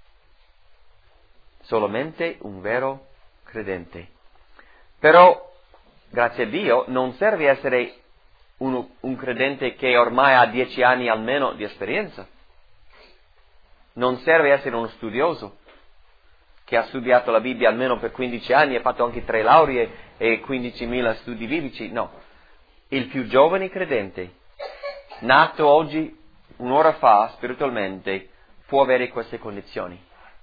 Solamente un vero credente. Però, grazie a Dio, non serve essere un credente che ormai ha 10 anni almeno di esperienza. Non serve essere uno studioso che ha studiato la Bibbia almeno per 15 anni e ha fatto anche 3 lauree e 15.000 studi biblici. No. Il più giovane credente, nato oggi, un'ora fa, spiritualmente, può avere queste condizioni.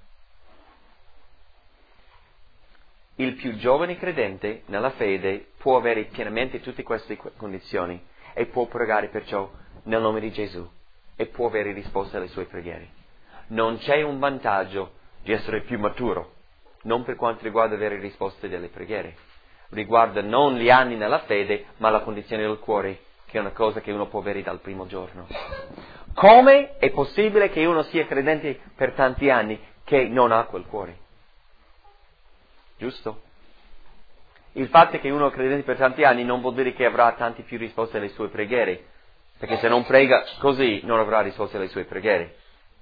Il più giovane credente, nella fede, può avere pienamente tutte queste condizioni e può pregare perciò nel nome di Gesù e può avere risposte alle sue preghiere. Non c'è un vantaggio di essere più maturo, non per quanto riguarda avere risposte delle preghiere. Riguarda non gli anni nella fede, ma la condizione del cuore, che è una cosa che uno può avere dal primo giorno. Come è possibile che uno sia credente per tanti anni che non ha quel cuore? Giusto? Il fatto che uno è credente per tanti anni non vuol dire che avrà tante più risposte alle sue preghiere. perché se non prega così non avrà risposte alle sue preghiere.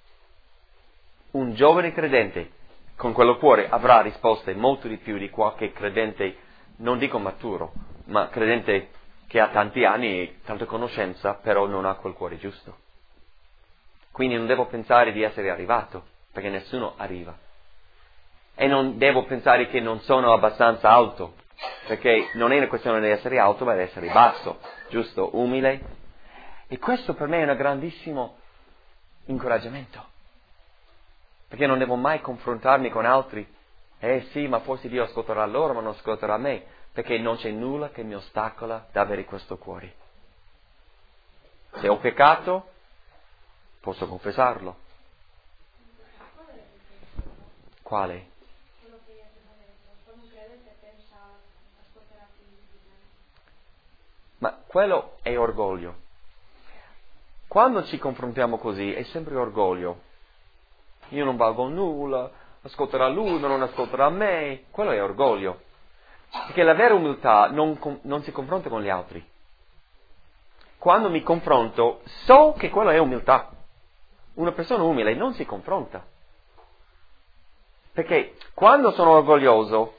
Un giovane credente con quello cuore avrà risposte molto di più di qualche credente, non dico maturo, ma credente che ha tanti anni e tanta conoscenza, però non ha quel cuore giusto. Quindi non devo pensare di essere arrivato, perché nessuno arriva. E non devo pensare che non sono abbastanza alto, perché non è una questione di essere alto, ma di essere basso, giusto, umile. E questo per me è un grandissimo incoraggiamento, perché non devo mai confrontarmi con altri. Sì, ma forse Dio ascolterà loro, ma non ascolterà me, perché non c'è nulla che mi ostacola da avere questo cuore. Se ho peccato, posso confessarlo. Quale? Ma quello è orgoglio. Quando ci confrontiamo così è sempre orgoglio. Io non valgo nulla, ascolterà lui ma non ascolterà me. Quello è orgoglio. Perché la vera umiltà non si confronta con gli altri. Quando mi confronto so che quello è umiltà. Una persona umile non si confronta. Perché quando sono orgoglioso,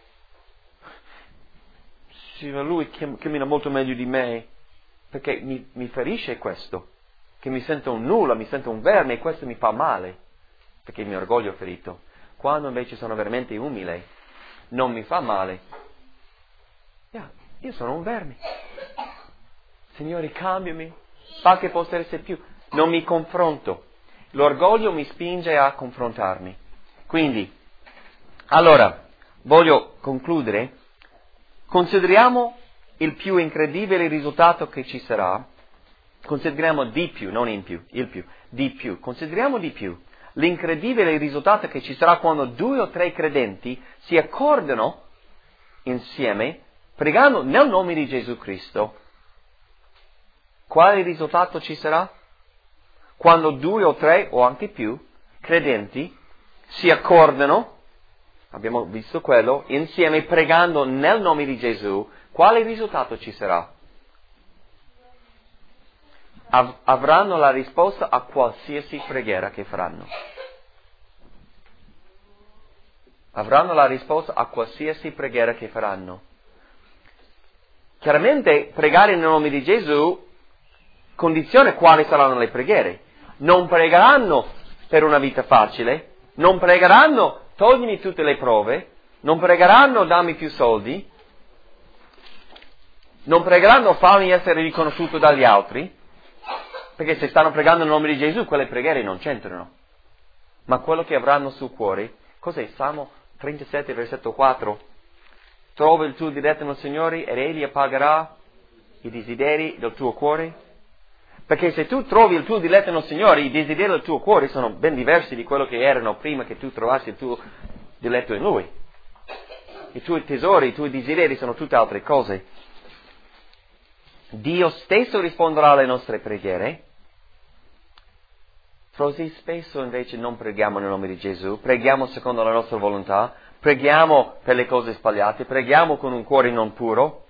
sì, ma lui cammina molto meglio di me, perché mi ferisce questo, che mi sento un nulla, mi sento un verme, e questo mi fa male, perché il mio orgoglio è ferito. Quando invece sono veramente umile, non mi fa male. Io sono un verme. Signore, cambiami, fa che possa essere più. Non mi confronto. L'orgoglio mi spinge a confrontarmi. Quindi, allora, voglio concludere. Consideriamo il più incredibile risultato che ci sarà. Consideriamo di più, non in più, il più, di più. Consideriamo di più l'incredibile risultato che ci sarà quando 2 o 3 credenti si accordano insieme, pregando nel nome di Gesù Cristo. Quale risultato ci sarà? Quando 2 o 3 o anche più credenti si accordano, abbiamo visto quello, insieme pregando nel nome di Gesù, quale risultato ci sarà? Avranno la risposta a qualsiasi preghiera che faranno. Avranno la risposta a qualsiasi preghiera che faranno. Chiaramente pregare nel nome di Gesù condiziona quali saranno le preghiere. Non pregheranno per una vita facile, non pregheranno toglimi tutte le prove, non pregheranno dammi più soldi, non pregheranno fammi essere riconosciuto dagli altri, perché se stanno pregando nel nome di Gesù quelle preghiere non c'entrano. Ma quello che avranno sul cuore, cos'è? Salmo 37, versetto 4. Trova il tuo diletto nel Signore ed Egli appagherà i desideri del tuo cuore. Perché se tu trovi il tuo diletto nel Signore, i desideri del tuo cuore sono ben diversi di quello che erano prima che tu trovassi il tuo diletto in Lui. I tuoi tesori, i tuoi desideri sono tutte altre cose. Dio stesso risponderà alle nostre preghiere. Così spesso invece non preghiamo nel nome di Gesù, preghiamo secondo la nostra volontà, preghiamo per le cose sbagliate, preghiamo con un cuore non puro.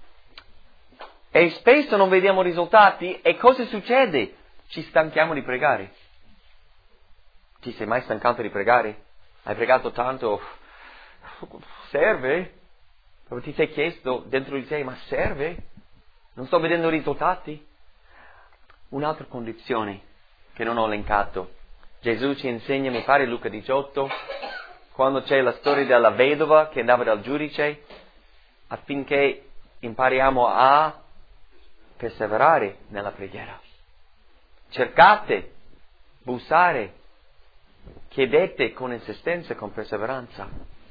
E spesso non vediamo risultati e cosa succede? Ci stanchiamo di pregare. Ti sei mai stancato di pregare? Hai pregato tanto? Serve? Ti sei chiesto dentro di te, ma serve? Non sto vedendo risultati? Un'altra condizione che non ho elencato. Gesù ci insegna, mi pare Luca 18, quando c'è la storia della vedova che andava dal giudice, affinché impariamo a perseverare nella preghiera. Cercate, bussare, chiedete con insistenza e con perseveranza.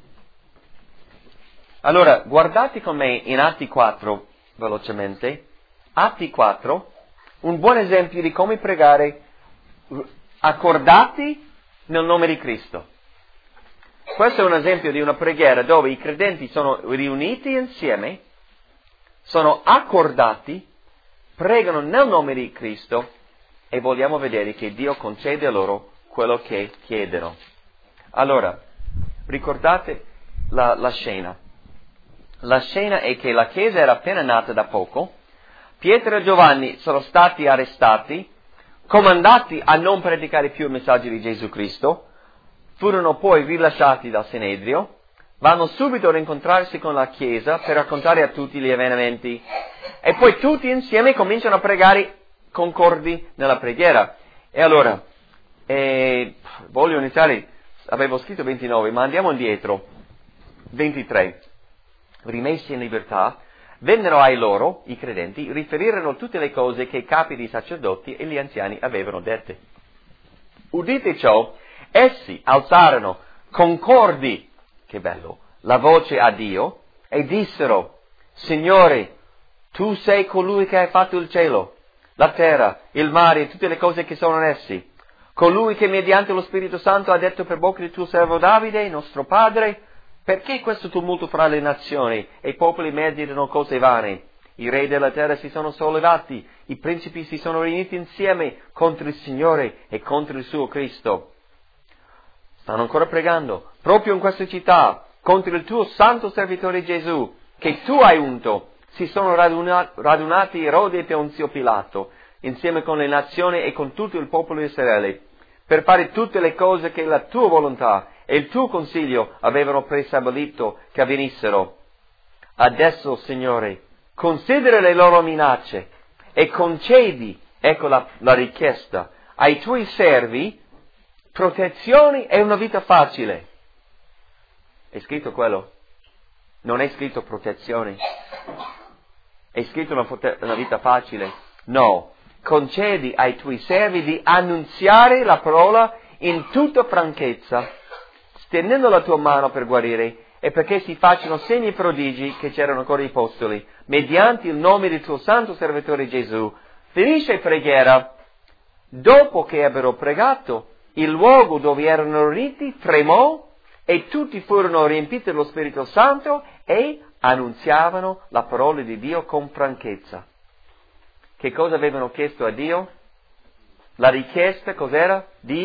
Allora, guardate con me in Atti 4, velocemente. Atti 4, un buon esempio di come pregare accordati nel nome di Cristo. Questo è un esempio di una preghiera dove i credenti sono riuniti insieme, sono accordati, pregano nel nome di Cristo e vogliamo vedere che Dio concede a loro quello che chiedono. Allora, ricordate la scena. La scena è che la Chiesa era appena nata da poco, Pietro e Giovanni sono stati arrestati, comandati a non predicare più il messaggio di Gesù Cristo, furono poi rilasciati dal Sinedrio, vanno subito a rincontrarsi con la Chiesa per raccontare a tutti gli avvenimenti e poi tutti insieme cominciano a pregare concordi nella preghiera. E allora, voglio iniziare, avevo scritto 29, ma andiamo indietro, 23. Rimessi in libertà, vennero ai loro, i credenti, riferirono tutte le cose che i capi dei sacerdoti e gli anziani avevano dette. Udite ciò, essi alzarono concordi, che bello, la voce a Dio e dissero: Signore, tu sei colui che hai fatto il cielo, la terra, il mare e tutte le cose che sono in essi, colui che mediante lo Spirito Santo ha detto per bocca di tuo servo Davide, nostro padre: perché questo tumulto fra le nazioni e i popoli meditano cose vane? I re della terra si sono sollevati, i principi si sono riuniti insieme contro il Signore e contro il suo Cristo. Stanno ancora pregando, proprio in questa città, contro il tuo santo servitore Gesù, che tu hai unto. Si sono radunati Erode e Ponzio Pilato, insieme con le nazioni e con tutto il popolo di Israele, per fare tutte le cose che la tua volontà e il tuo consiglio avevano prestabilito che avvenissero. Adesso, Signore, considera le loro minacce e concedi, ecco la richiesta, ai tuoi servi protezioni e una vita facile. È scritto quello? Non è scritto protezioni. È scritto una vita facile? No. Concedi ai tuoi servi di annunziare la parola in tutta franchezza, stendendo la tua mano per guarire, e perché si facciano segni e prodigi, che c'erano ancora i apostoli, mediante il nome del tuo santo servitore Gesù. Finisce preghiera. Dopo che ebbero pregato, il luogo dove erano riuniti tremò e tutti furono riempiti dello Spirito Santo e annunziavano la parola di Dio con franchezza. Che cosa avevano chiesto a Dio? La richiesta cos'era?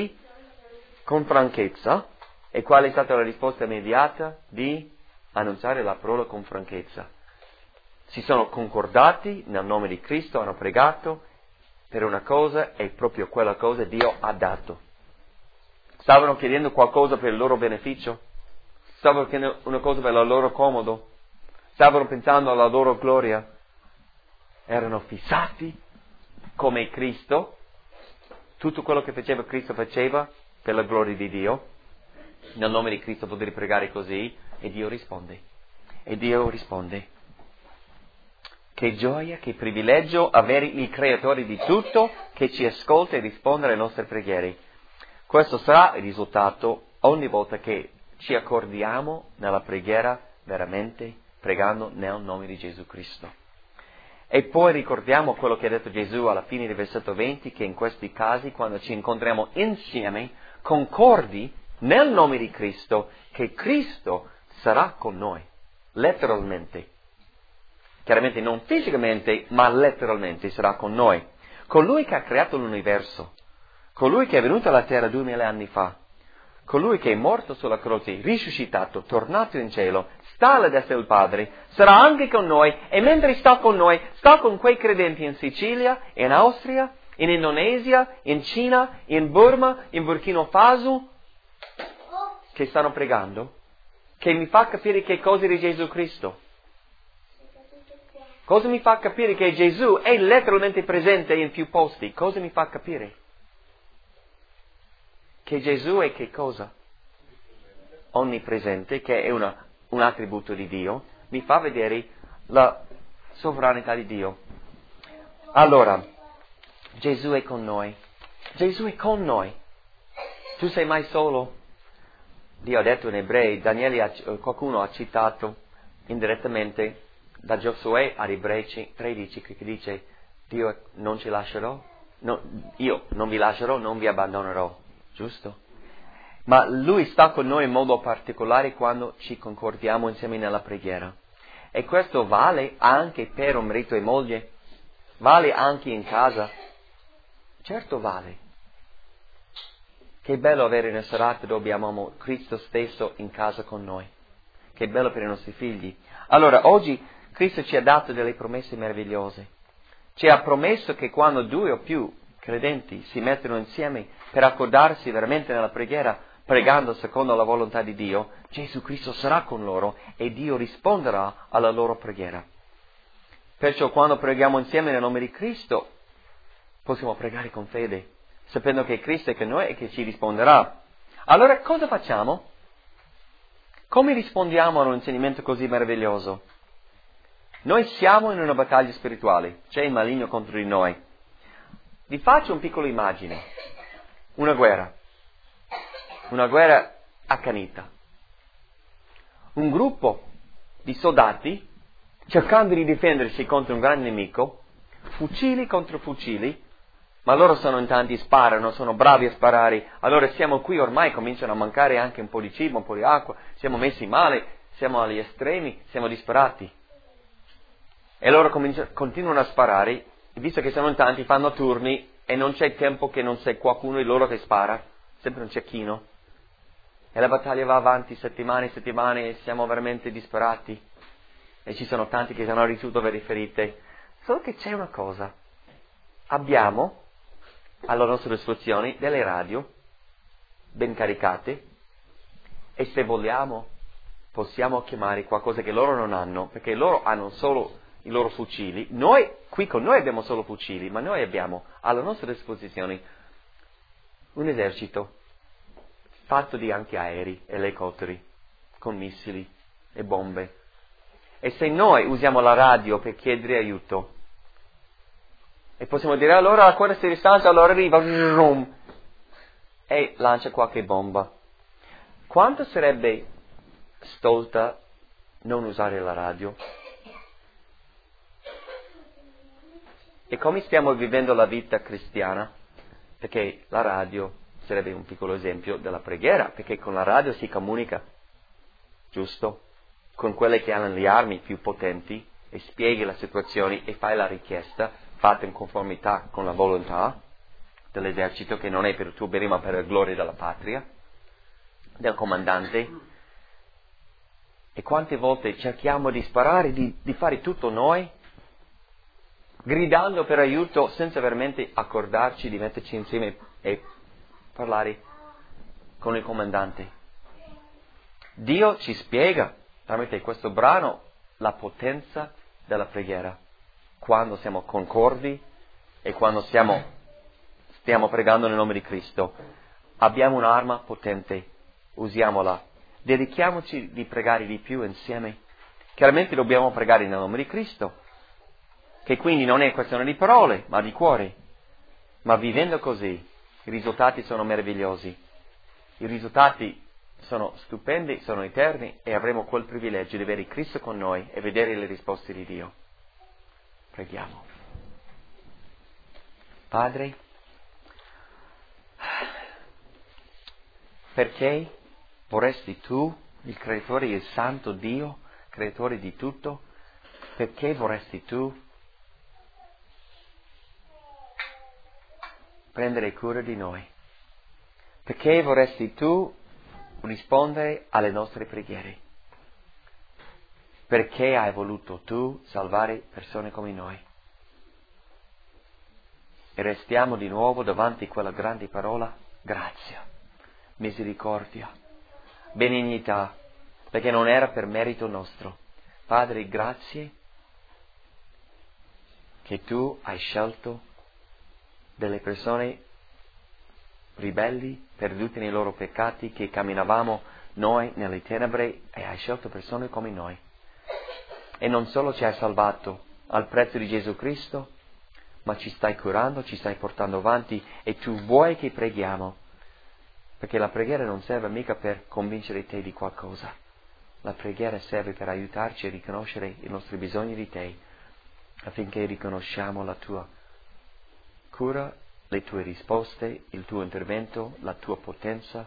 Con franchezza. E qual è stata la risposta immediata? Di annunziare la parola con franchezza. Si sono concordati nel nome di Cristo, hanno pregato per una cosa e proprio quella cosa Dio ha dato. Stavano chiedendo qualcosa per il loro beneficio? Stavano chiedendo una cosa per il loro comodo? Stavano pensando alla loro gloria? Erano fissati come Cristo. Tutto quello che faceva Cristo faceva per la gloria di Dio. Nel nome di Cristo potete pregare così e Dio risponde. E Dio risponde. Che gioia, che privilegio avere il Creatore di tutto che ci ascolta e risponde alle nostre preghiere. Questo sarà il risultato ogni volta che ci accordiamo nella preghiera veramente pregando nel nome di Gesù Cristo. E poi ricordiamo quello che ha detto Gesù alla fine del versetto 20, che in questi casi, quando ci incontriamo insieme, concordi nel nome di Cristo, che Cristo sarà con noi, letteralmente. Chiaramente non fisicamente, ma letteralmente sarà con noi. Colui che ha creato l'universo, colui che è venuto alla terra 2000 anni fa, colui che è morto sulla croce, risuscitato, tornato in cielo, sta alla destra del Padre, sarà anche con noi, e mentre sta con noi, sta con quei credenti in Sicilia, in Austria, in Indonesia, in Cina, in Burma, in Burkina Faso, che stanno pregando, che mi fa capire che cosa di Gesù Cristo. Cosa mi fa capire che Gesù è letteralmente presente in più posti? Cosa mi fa capire? Che Gesù è che cosa? Onnipresente, che è un attributo di Dio, mi fa vedere la sovranità di Dio. Allora, Gesù è con noi. Gesù è con noi. Tu sei mai solo? Dio ha detto in Ebrei, qualcuno ha citato indirettamente da Giosuè ad Ebrei 13 che dice: Dio non ci lascerò, io non vi lascerò, non vi abbandonerò, giusto? Ma Lui sta con noi in modo particolare quando ci concordiamo insieme nella preghiera. E questo vale anche per un marito e moglie, vale anche in casa. Certo vale. Che bello avere una serata dove abbiamo Cristo stesso in casa con noi. Che bello per i nostri figli. Allora, oggi Cristo ci ha dato delle promesse meravigliose. ci ha promesso che quando 2 o più credenti si mettono insieme per accordarsi veramente nella preghiera, pregando secondo la volontà di Dio, Gesù Cristo sarà con loro e Dio risponderà alla loro preghiera. Perciò quando preghiamo insieme nel nome di Cristo, possiamo pregare con fede, sapendo che Cristo è con noi e che ci risponderà. Allora cosa facciamo? Come rispondiamo a un insegnamento così meraviglioso? Noi siamo in una battaglia spirituale, c'è il maligno contro di noi. Vi faccio una piccola immagine, una guerra accanita. Un gruppo di soldati cercando di difendersi contro un grande nemico, fucili contro fucili, ma loro sono in tanti, sparano, sono bravi a sparare, allora siamo qui ormai, cominciano a mancare anche un po' di cibo, un po' di acqua, siamo messi male, siamo agli estremi, siamo disperati. E loro continuano a sparare, visto che sono in tanti, fanno turni e non c'è tempo che non c'è qualcuno di loro che spara, sempre un cecchino. E la battaglia va avanti settimane e settimane e siamo veramente disperati. E ci sono tanti che hanno ricevuto vere ferite. Solo che c'è una cosa. Abbiamo alla nostra disposizione delle radio ben caricate e se vogliamo possiamo chiamare qualcosa che loro non hanno, perché loro hanno solo i loro fucili. Noi, qui con noi abbiamo solo fucili, ma noi abbiamo alla nostra disposizione un esercito fatto di antiaerei, elicotteri, con missili e bombe. E se noi usiamo la radio per chiedere aiuto, e possiamo dire allora a questa distanza, allora arriva e lancia qualche bomba. Quanto sarebbe stolta non usare la radio? E come stiamo vivendo la vita cristiana? Perché la radio sarebbe un piccolo esempio della preghiera, perché con la radio si comunica, giusto? Con quelle che hanno le armi più potenti e spieghi la situazione e fai la richiesta fatta in conformità con la volontà dell'esercito, che non è per il tuo bene ma per la gloria della patria, del comandante. E quante volte cerchiamo di sparare, di fare tutto noi, gridando per aiuto senza veramente accordarci di metterci insieme e parlare con il comandante. Dio ci spiega tramite questo brano la potenza della preghiera. Quando siamo concordi e quando stiamo pregando nel nome di Cristo, abbiamo un'arma potente, usiamola. Dedichiamoci di pregare di più insieme. Chiaramente dobbiamo pregare nel nome di Cristo, che quindi non è questione di parole, ma di cuore. Ma vivendo così, i risultati sono meravigliosi. I risultati sono stupendi, sono eterni e avremo quel privilegio di avere Cristo con noi e vedere le risposte di Dio. Preghiamo. Padre, perché vorresti tu, il creatore, il santo Dio, creatore di tutto, perché vorresti tu prendere cura di noi? Perché vorresti tu rispondere alle nostre preghiere? Perché hai voluto tu salvare persone come noi? E restiamo di nuovo davanti a quella grande parola, grazia, misericordia, benignità, perché non era per merito nostro. Padre, grazie che tu hai scelto delle persone ribelli, perduti nei loro peccati, che camminavamo noi nelle tenebre, e hai scelto persone come noi. E non solo ci hai salvato al prezzo di Gesù Cristo, ma ci stai curando, ci stai portando avanti, e tu vuoi che preghiamo, perché la preghiera non serve mica per convincere te di qualcosa. La preghiera serve per aiutarci a riconoscere i nostri bisogni di te, affinché riconosciamo la tua cura, le tue risposte, il tuo intervento, la tua potenza,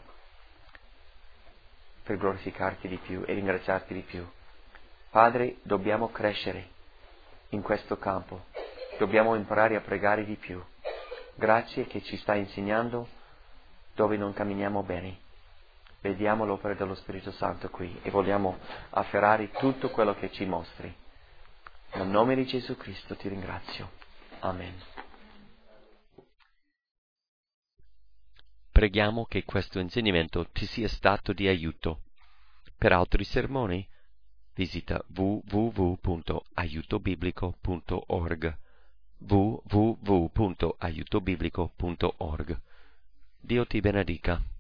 per glorificarti di più e ringraziarti di più. Padre, dobbiamo crescere in questo campo, dobbiamo imparare a pregare di più. Grazie che ci stai insegnando dove non camminiamo bene. Vediamo l'opera dello Spirito Santo qui e vogliamo afferrare tutto quello che ci mostri. Nel nome di Gesù Cristo ti ringrazio. Amen. Preghiamo che questo insegnamento ti sia stato di aiuto. Per altri sermoni visita www.aiutobiblico.org www.aiutobiblico.org. Dio ti benedica.